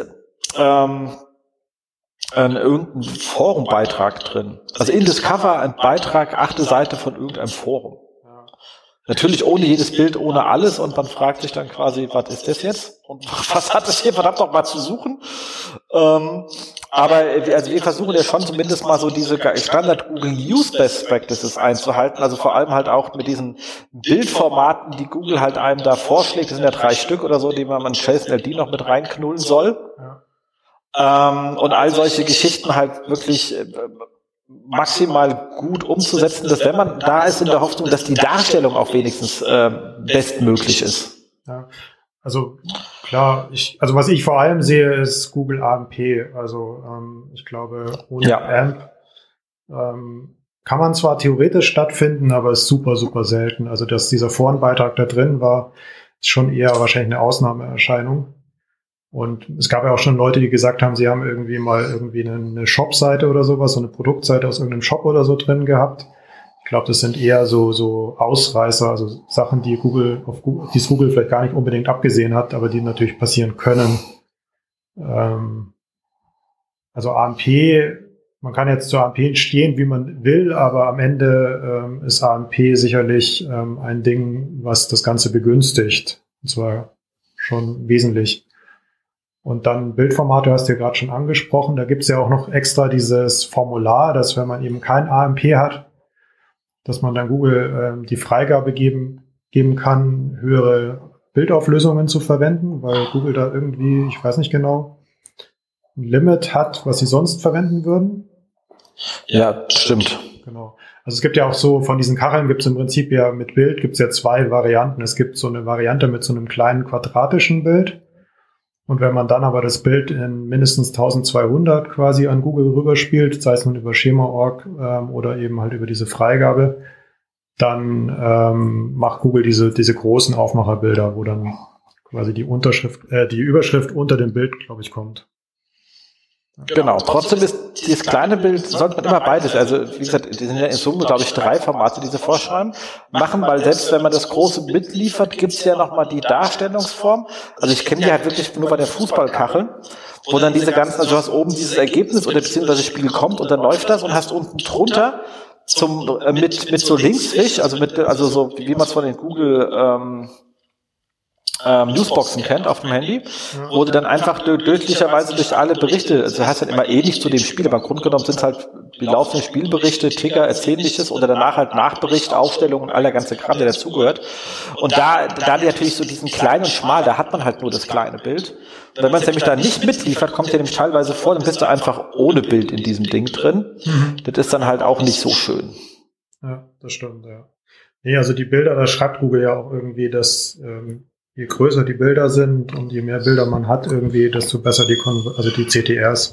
irgendeinen Forumbeitrag drin. Also in Discover ein Beitrag, 8. Seite von irgendeinem Forum. Natürlich ohne jedes Bild, ohne alles, und man fragt sich dann quasi, was ist das jetzt? Und was hat das hier verdammt noch mal zu suchen? Aber also wir versuchen ja schon zumindest mal so diese Standard Google News Best Practices einzuhalten, also vor allem halt auch mit diesen Bildformaten, die Google halt einem da vorschlägt. Das sind ja 3 Stück oder so, die man in JSON-LD noch mit reinknullen soll. Ja. Und all solche Geschichten halt wirklich maximal gut umzusetzen, dass wenn man da ist in der Hoffnung, dass die Darstellung auch wenigstens bestmöglich ist. Ja, also klar, also was ich vor allem sehe, ist Google AMP. Also ich glaube, ohne AMP kann man zwar theoretisch stattfinden, aber ist super, super selten. Also dass dieser Forenbeitrag da drin war, ist schon eher wahrscheinlich eine Ausnahmeerscheinung. Und es gab ja auch schon Leute, die gesagt haben, sie haben irgendwie mal eine Shop-Seite oder sowas, so eine Produktseite aus irgendeinem Shop oder so drin gehabt. Ich glaube, das sind eher so Ausreißer, also Sachen, die Google vielleicht gar nicht unbedingt abgesehen hat, aber die natürlich passieren können. Also AMP, man kann jetzt zu AMP stehen, wie man will, aber am Ende ist AMP sicherlich ein Ding, was das Ganze begünstigt. Und zwar schon wesentlich. Und dann Bildformate, hast du ja gerade schon angesprochen. Da gibt's ja auch noch extra dieses Formular, dass wenn man eben kein AMP hat, dass man dann Google die Freigabe geben kann, höhere Bildauflösungen zu verwenden, weil Google da irgendwie, ich weiß nicht genau, ein Limit hat, was sie sonst verwenden würden. Ja, stimmt. Genau. Also es gibt ja auch so, von diesen Kacheln gibt's im Prinzip ja mit Bild, gibt's ja 2 Varianten. Es gibt so eine Variante mit so einem kleinen quadratischen Bild. Und wenn man dann aber das Bild in mindestens 1200 quasi an Google rüberspielt, sei es nun über Schema.org oder eben halt über diese Freigabe, dann macht Google diese großen Aufmacherbilder, wo dann quasi die Überschrift unter dem Bild, glaube ich, kommt. Genau. Trotzdem ist dieses kleine Bild, sollte man immer beides, also wie gesagt, die sind ja in Summe, glaube ich, 3 Formate, die sie vorschreiben, machen, weil selbst wenn man das große Bild liefert, gibt's ja nochmal die Darstellungsform. Also ich kenne die halt wirklich nur bei der Fußballkachel, wo dann diese ganzen, also du hast oben dieses Ergebnis oder beziehungsweise Spiel kommt und dann läuft das und hast unten drunter mit so Linksfisch, also so wie man es von den Google Newsboxen kennt auf dem Handy, wo du dann einfach durchlicherweise durch alle Berichte, also hast halt immer ähnlich zu dem Spiel, aber im Grunde genommen sind es halt die laufenden Spielberichte, Ticker, Erzählliches oder danach halt Nachbericht, Aufstellungen und all der ganze Kram, der dazugehört. Und da natürlich so diesen kleinen und schmal, da hat man halt nur das kleine Bild. Und wenn man es nämlich da nicht mitliefert, kommt ja nämlich teilweise vor, dann bist du einfach ohne Bild in diesem Ding drin. Das ist dann halt auch nicht so schön. Ja, das stimmt, ja. Nee, also die Bilder, da schreibt Google ja auch irgendwie, dass je größer die Bilder sind und je mehr Bilder man hat irgendwie, desto besser die CTRs.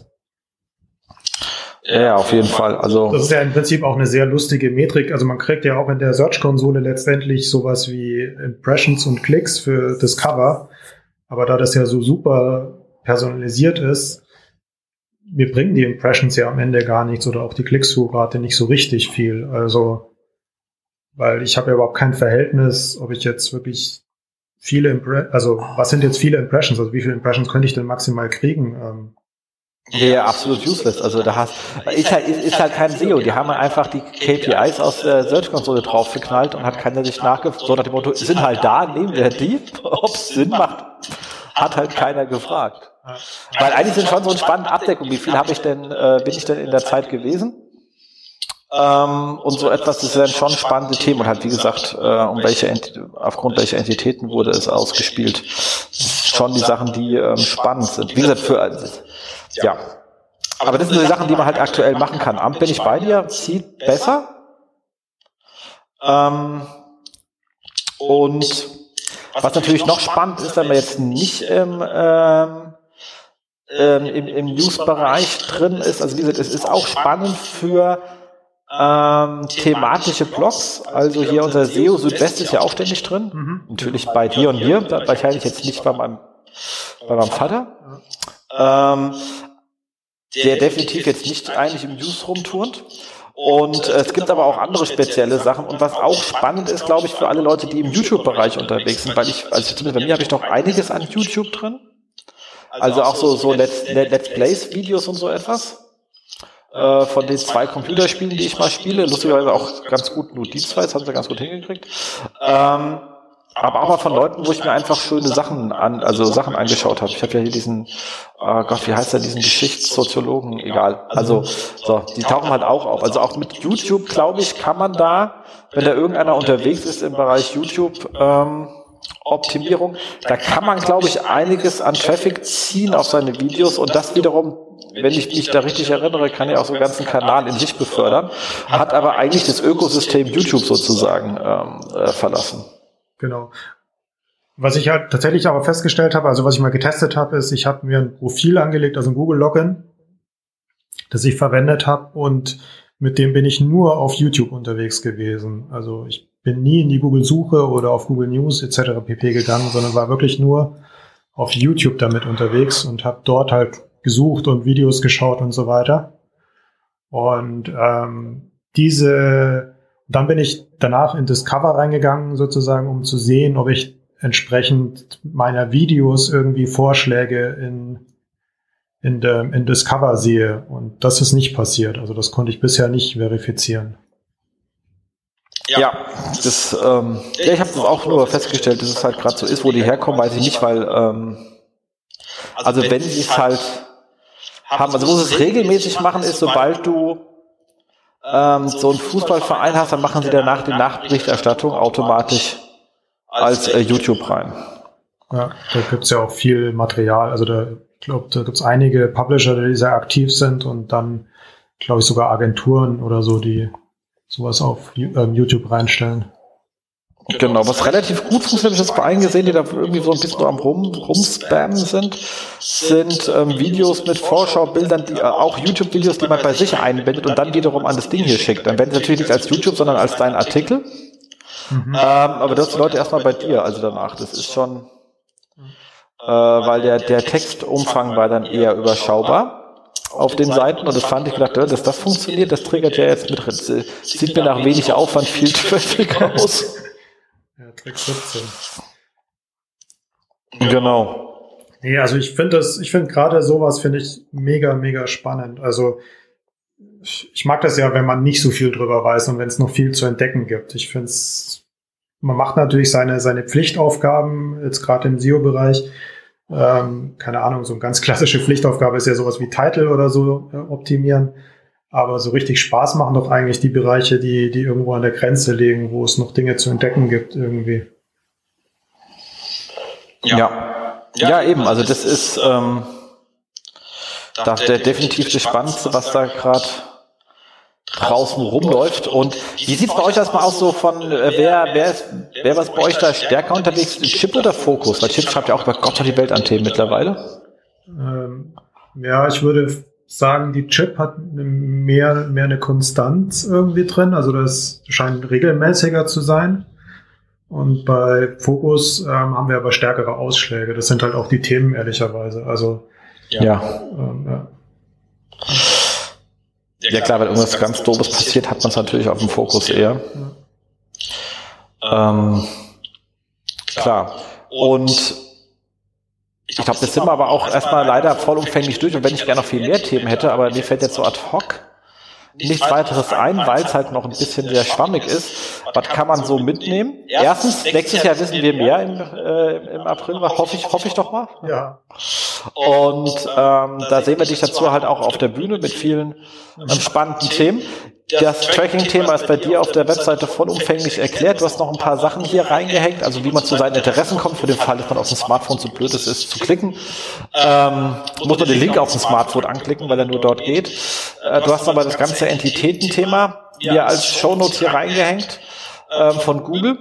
Ja, auf jeden Fall. Also das ist ja im Prinzip auch eine sehr lustige Metrik. Also man kriegt ja auch in der Search-Konsole letztendlich sowas wie Impressions und Klicks für Discover. Aber da das ja so super personalisiert ist, mir bringen die Impressions ja am Ende gar nichts oder auch die Click-Through-Rate nicht so richtig viel. Also, weil ich habe ja überhaupt kein Verhältnis, ob ich jetzt wirklich was sind jetzt viele Impressions? Also wie viele Impressions könnte ich denn maximal kriegen? Ja, absolut useless. Also ist halt kein SEO. Die haben einfach die KPIs aus der Search-Konsole draufgeknallt und hat keiner sich so nach dem Motto, sind halt da, nehmen wir die. Ob es Sinn macht, hat halt keiner gefragt. Weil eigentlich sind schon so eine spannende Abdeckung. Wie viel bin ich denn in der Zeit gewesen? Und so etwas, das wären schon spannende Themen und halt, wie gesagt, aufgrund welcher Entitäten wurde es ausgespielt. Schon die Sachen, die spannend sind. Wie gesagt, ja. Aber das sind die Sachen, die man halt aktuell machen kann. Amt bin ich bei dir, zieht besser. Und was natürlich noch spannend ist, wenn man jetzt nicht im News-Bereich drin ist, also wie gesagt, es ist auch spannend für thematische Blogs, also hier unser SEO Südwest ist ja auch ständig drin, natürlich bei dir und mir, wahrscheinlich jetzt nicht bei meinem Vater, der definitiv jetzt nicht eigentlich im News rumturnt Und es gibt aber auch andere spezielle Sachen. Und was auch spannend ist, glaube ich, für alle Leute, die im YouTube-Bereich unterwegs sind, weil zumindest bei mir habe ich noch einiges an YouTube drin. Also auch so Let's Plays-Videos und so etwas. Von den 2 Computerspielen, die ich mal spiele. Lustigerweise auch ganz gut, nur die 2, das haben sie ganz gut hingekriegt. Aber auch mal von Leuten, wo ich mir einfach schöne Sachen angeschaut habe. Ich habe ja hier diesen, wie heißt der, diesen Geschichtssoziologen, egal. Also, die tauchen halt auch auf. Also auch mit YouTube, glaube ich, kann man da, wenn da irgendeiner unterwegs ist im Bereich YouTube, Optimierung, da kann man, glaube ich, einiges an Traffic ziehen auf seine Videos und das wiederum, wenn ich mich da richtig erinnere, kann ja auch so einen ganzen Kanal in sich befördern, hat aber eigentlich das Ökosystem YouTube sozusagen verlassen. Genau. Was ich halt tatsächlich aber festgestellt habe, also was ich mal getestet habe, ist, ich habe mir ein Profil angelegt, also ein Google-Login, das ich verwendet habe und mit dem bin ich nur auf YouTube unterwegs gewesen. Also ich bin nie in die Google-Suche oder auf Google News etc. pp. Gegangen, sondern war wirklich nur auf YouTube damit unterwegs und habe dort halt gesucht und Videos geschaut und so weiter. Und dann bin ich danach in Discover reingegangen, sozusagen, um zu sehen, ob ich entsprechend meiner Videos irgendwie Vorschläge in Discover sehe. Und das ist nicht passiert. Also das konnte ich bisher nicht verifizieren. Ja, ich habe das auch nur festgestellt, dass es halt gerade so ist, wo die herkommen, weiß ich nicht, weil also wenn sie es halt haben, also wo sie es regelmäßig machen, ist, sobald du so einen Fußballverein hast, dann machen sie danach die Nachberichterstattung automatisch als YouTube rein. Ja, da gibt's ja auch viel Material, also ich glaube, da gibt's einige Publisher, die sehr aktiv sind und dann, glaube ich, sogar Agenturen oder so, die sowas auf YouTube reinstellen. Genau, was relativ gut funktioniert, ich habe das bei allen gesehen, die da irgendwie so ein bisschen am rumspammen sind Videos mit Vorschaubildern, die auch YouTube-Videos, die man bei sich einbindet und dann wiederum an das Ding hier schickt. Dann werden sie natürlich nicht als YouTube, sondern als dein Artikel. Aber das die Leute erstmal bei dir, also danach. Das ist schon, weil der Textumfang war dann eher überschaubar auf den Seiten und das fand ich gedacht, dass das funktioniert, das triggert ja jetzt mit, sieht mir nach wenig Aufwand viel Traffic aus. Ja, Trick 17. Genau. Nee, also ich finde gerade sowas finde ich mega, mega spannend. Also ich mag das ja, wenn man nicht so viel drüber weiß und wenn es noch viel zu entdecken gibt. Ich finde man macht natürlich seine Pflichtaufgaben, jetzt gerade im SEO-Bereich. Keine Ahnung, so eine ganz klassische Pflichtaufgabe ist ja sowas wie Title oder so optimieren. Aber so richtig Spaß machen doch eigentlich die Bereiche, die irgendwo an der Grenze liegen, wo es noch Dinge zu entdecken gibt irgendwie. Ja, eben. Also das ist definitiv das Spannendste, was da gerade draußen rumläuft. Und wie sieht es bei euch erstmal aus, so von wer was bei euch da stärker unterwegs? Chip oder Fokus? Weil Chip schreibt ja auch über Gott und die Welt an Themen mittlerweile. Ja, ich würde sagen, die Chip hat mehr eine Konstanz irgendwie drin. Also das scheint regelmäßiger zu sein. Und bei Fokus haben wir aber stärkere Ausschläge. Das sind halt auch die Themen, ehrlicherweise. Also ja, klar, wenn irgendwas ganz Doofes passiert, hat man es natürlich auf dem Fokus eher. Klar. Und ich glaube, das sind wir aber auch erstmal leider vollumfänglich durch. Und wenn ich gerne noch viel mehr Themen hätte, aber mir fällt jetzt so ad hoc nichts weiteres ein, weil es halt noch ein bisschen sehr schwammig ist. Was kann man so mitnehmen? Erstens, nächstes Jahr wissen wir mehr im April, hoffe ich doch mal. Ja. Und da sehen wir dich dazu halt auch auf der Bühne mit vielen spannenden Themen. Das Tracking-Thema ist bei dir auf der Webseite vollumfänglich erklärt. Du hast noch ein paar Sachen hier reingehängt, also wie man zu seinen Interessen kommt, für den Fall, dass man auf dem Smartphone zu blöd ist zu klicken. Muss man den Link auf dem Smartphone anklicken, weil er nur dort geht. Du hast aber das ganze Entitäten-Thema hier als Shownote hier reingehängt von Google.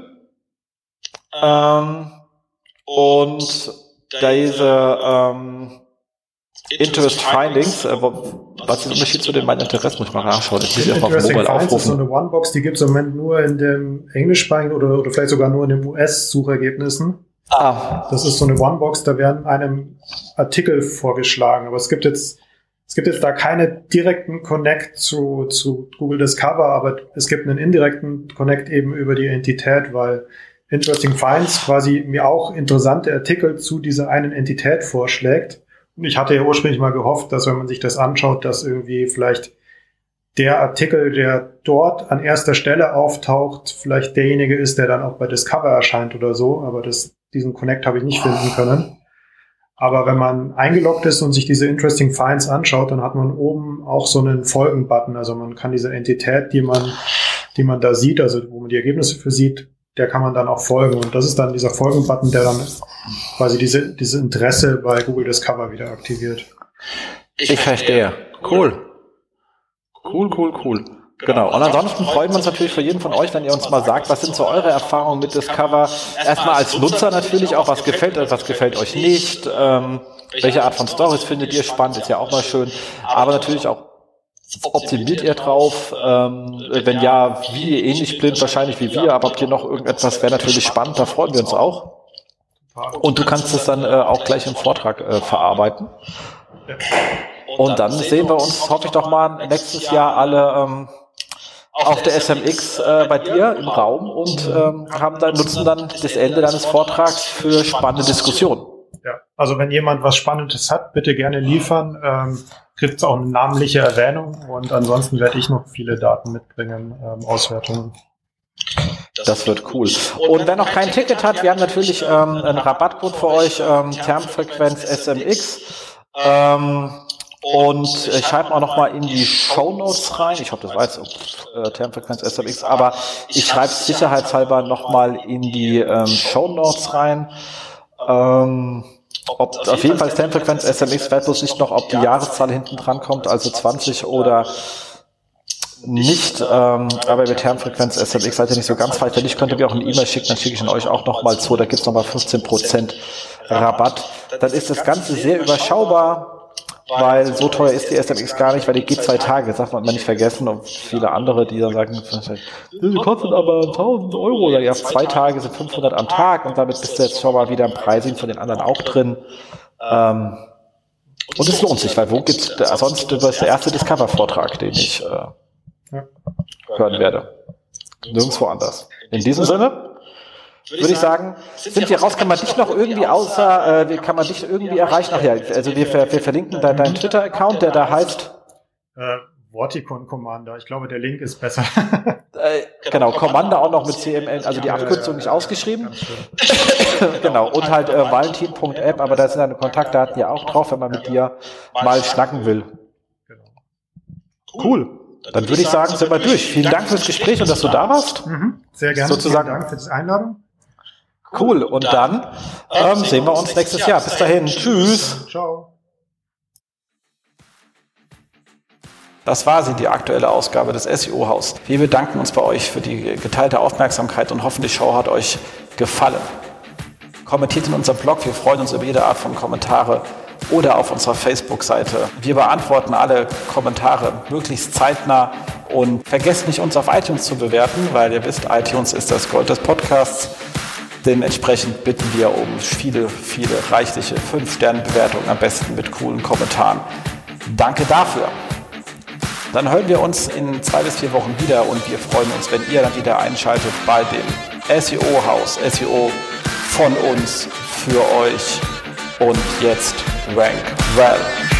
Und diese Interest Findings, was ist der Unterschied zu den meinen Interessen? Muss ich mal nachschauen. Das muss ich auf dem Mobile aufrufen. Das ist so eine One-Box, die gibt es im Moment nur in dem englischsprachigen oder vielleicht sogar nur in den US-Suchergebnissen. Das ist so eine One-Box, da werden einem Artikel vorgeschlagen. Aber es gibt jetzt Es gibt jetzt da keine direkten Connect zu Google Discover, aber es gibt einen indirekten Connect eben über die Entität, weil Interesting Finds quasi mir auch interessante Artikel zu dieser einen Entität vorschlägt. Und ich hatte ja ursprünglich mal gehofft, dass wenn man sich das anschaut, dass irgendwie vielleicht der Artikel, der dort an erster Stelle auftaucht, vielleicht derjenige ist, der dann auch bei Discover erscheint oder so. Aber diesen Connect habe ich nicht finden können. Aber wenn man eingeloggt ist und sich diese Interesting Finds anschaut, dann hat man oben auch so einen Folgen-Button. Also man kann diese Entität, die man da sieht, also wo man die Ergebnisse für sieht, der kann man dann auch folgen. Und das ist dann dieser Folgen-Button, der dann quasi diese Interesse bei Google Discover wieder aktiviert. Ich verstehe. Cool. Genau. Und ansonsten freuen wir uns natürlich für jeden von euch, wenn ihr uns mal sagt, was sind so eure Erfahrungen mit Discover? Erstmal als Nutzer natürlich auch, was gefällt euch, was gefällt euch nicht? Welche Art von Stories findet ihr spannend? Ist ja auch mal schön. Aber natürlich auch, optimiert ihr drauf? Wenn ja, wie ähnlich blind wahrscheinlich wie wir, aber habt ihr noch irgendetwas, wäre natürlich spannend, da freuen wir uns auch. Und du kannst es dann auch gleich im Vortrag verarbeiten. Und dann sehen wir uns, hoffe ich doch mal, nächstes Jahr alle auf der SMX bei dir im Raum und nutzen dann das Ende deines Vortrags für spannende Diskussionen. Ja, also wenn jemand was Spannendes hat, bitte gerne liefern. Kriegt es auch eine namentliche Erwähnung und ansonsten werde ich noch viele Daten mitbringen, Auswertungen. Das wird cool. Und wer noch kein Ticket hat, wir haben natürlich einen Rabattcode für euch, Termfrequenz SMX. Und ich schreibe auch nochmal in die Shownotes rein. Ich hoffe, das war jetzt Termfrequenz SMX, aber ich schreibe es sicherheitshalber nochmal in die Shownotes rein. Auf jeden Fall ist Termfrequenz SMX, weiß bloß nicht noch, ob die Jahreszahl hinten dran kommt, also 20 oder nicht, aber mit Termfrequenz SMX seid ihr nicht so ganz falsch. Wenn nicht, könnt ihr mir auch eine E-Mail schicken, dann schicke ich ihn euch auch nochmal zu, da gibt's nochmal 15% Rabatt. Dann ist das Ganze sehr überschaubar, weil so teuer ist die SMX gar nicht, weil die geht 2 Tage, das darf man nicht vergessen, und viele andere, die dann sagen, die kostet aber 1.000 €, oder ja, 2 Tage sind 500 am Tag, und damit bist du jetzt schon mal wieder im Pricing von den anderen auch drin. Und es lohnt sich, weil wo gibt's sonst, das ist der erste Discover-Vortrag, den ich hören werde. Nirgendwo anders. In diesem Sinne würde ich sagen, sind wir raus. Kann man dich noch irgendwie kann man dich irgendwie erreichen? Ach ja, also wir verlinken deinen Twitter-Account, der da heißt Vorticon Commander. Ich glaube, der Link ist besser. Genau, Commander auch noch mit CMN, also die Abkürzung nicht ausgeschrieben. Genau, und halt valentin.app, aber da sind deine Kontaktdaten ja auch drauf, wenn man mit dir mal schnacken will. Cool. Dann würde ich sagen, sind wir durch. Vielen Dank fürs Gespräch und dass du da warst. Sehr gerne. Sozusagen. Vielen Dank für die Einladung. Cool. Und dann sehen wir uns nächstes Jahr. Bis dahin. Tschüss. Ciao. Das war sie, die aktuelle Ausgabe des SEO-Haus. Wir bedanken uns bei euch für die geteilte Aufmerksamkeit und hoffen, die Show hat euch gefallen. Kommentiert in unserem Blog. Wir freuen uns über jede Art von Kommentare oder auf unserer Facebook-Seite. Wir beantworten alle Kommentare möglichst zeitnah und vergesst nicht, uns auf iTunes zu bewerten, weil ihr wisst, iTunes ist das Gold des Podcasts. Dementsprechend bitten wir um viele reichliche 5-Sterne-Bewertungen, am besten mit coolen Kommentaren. Danke dafür. Dann hören wir uns in 2 bis 4 Wochen wieder und wir freuen uns, wenn ihr dann wieder einschaltet bei dem SEO-Haus. SEO von uns für euch. Und jetzt Rank Well.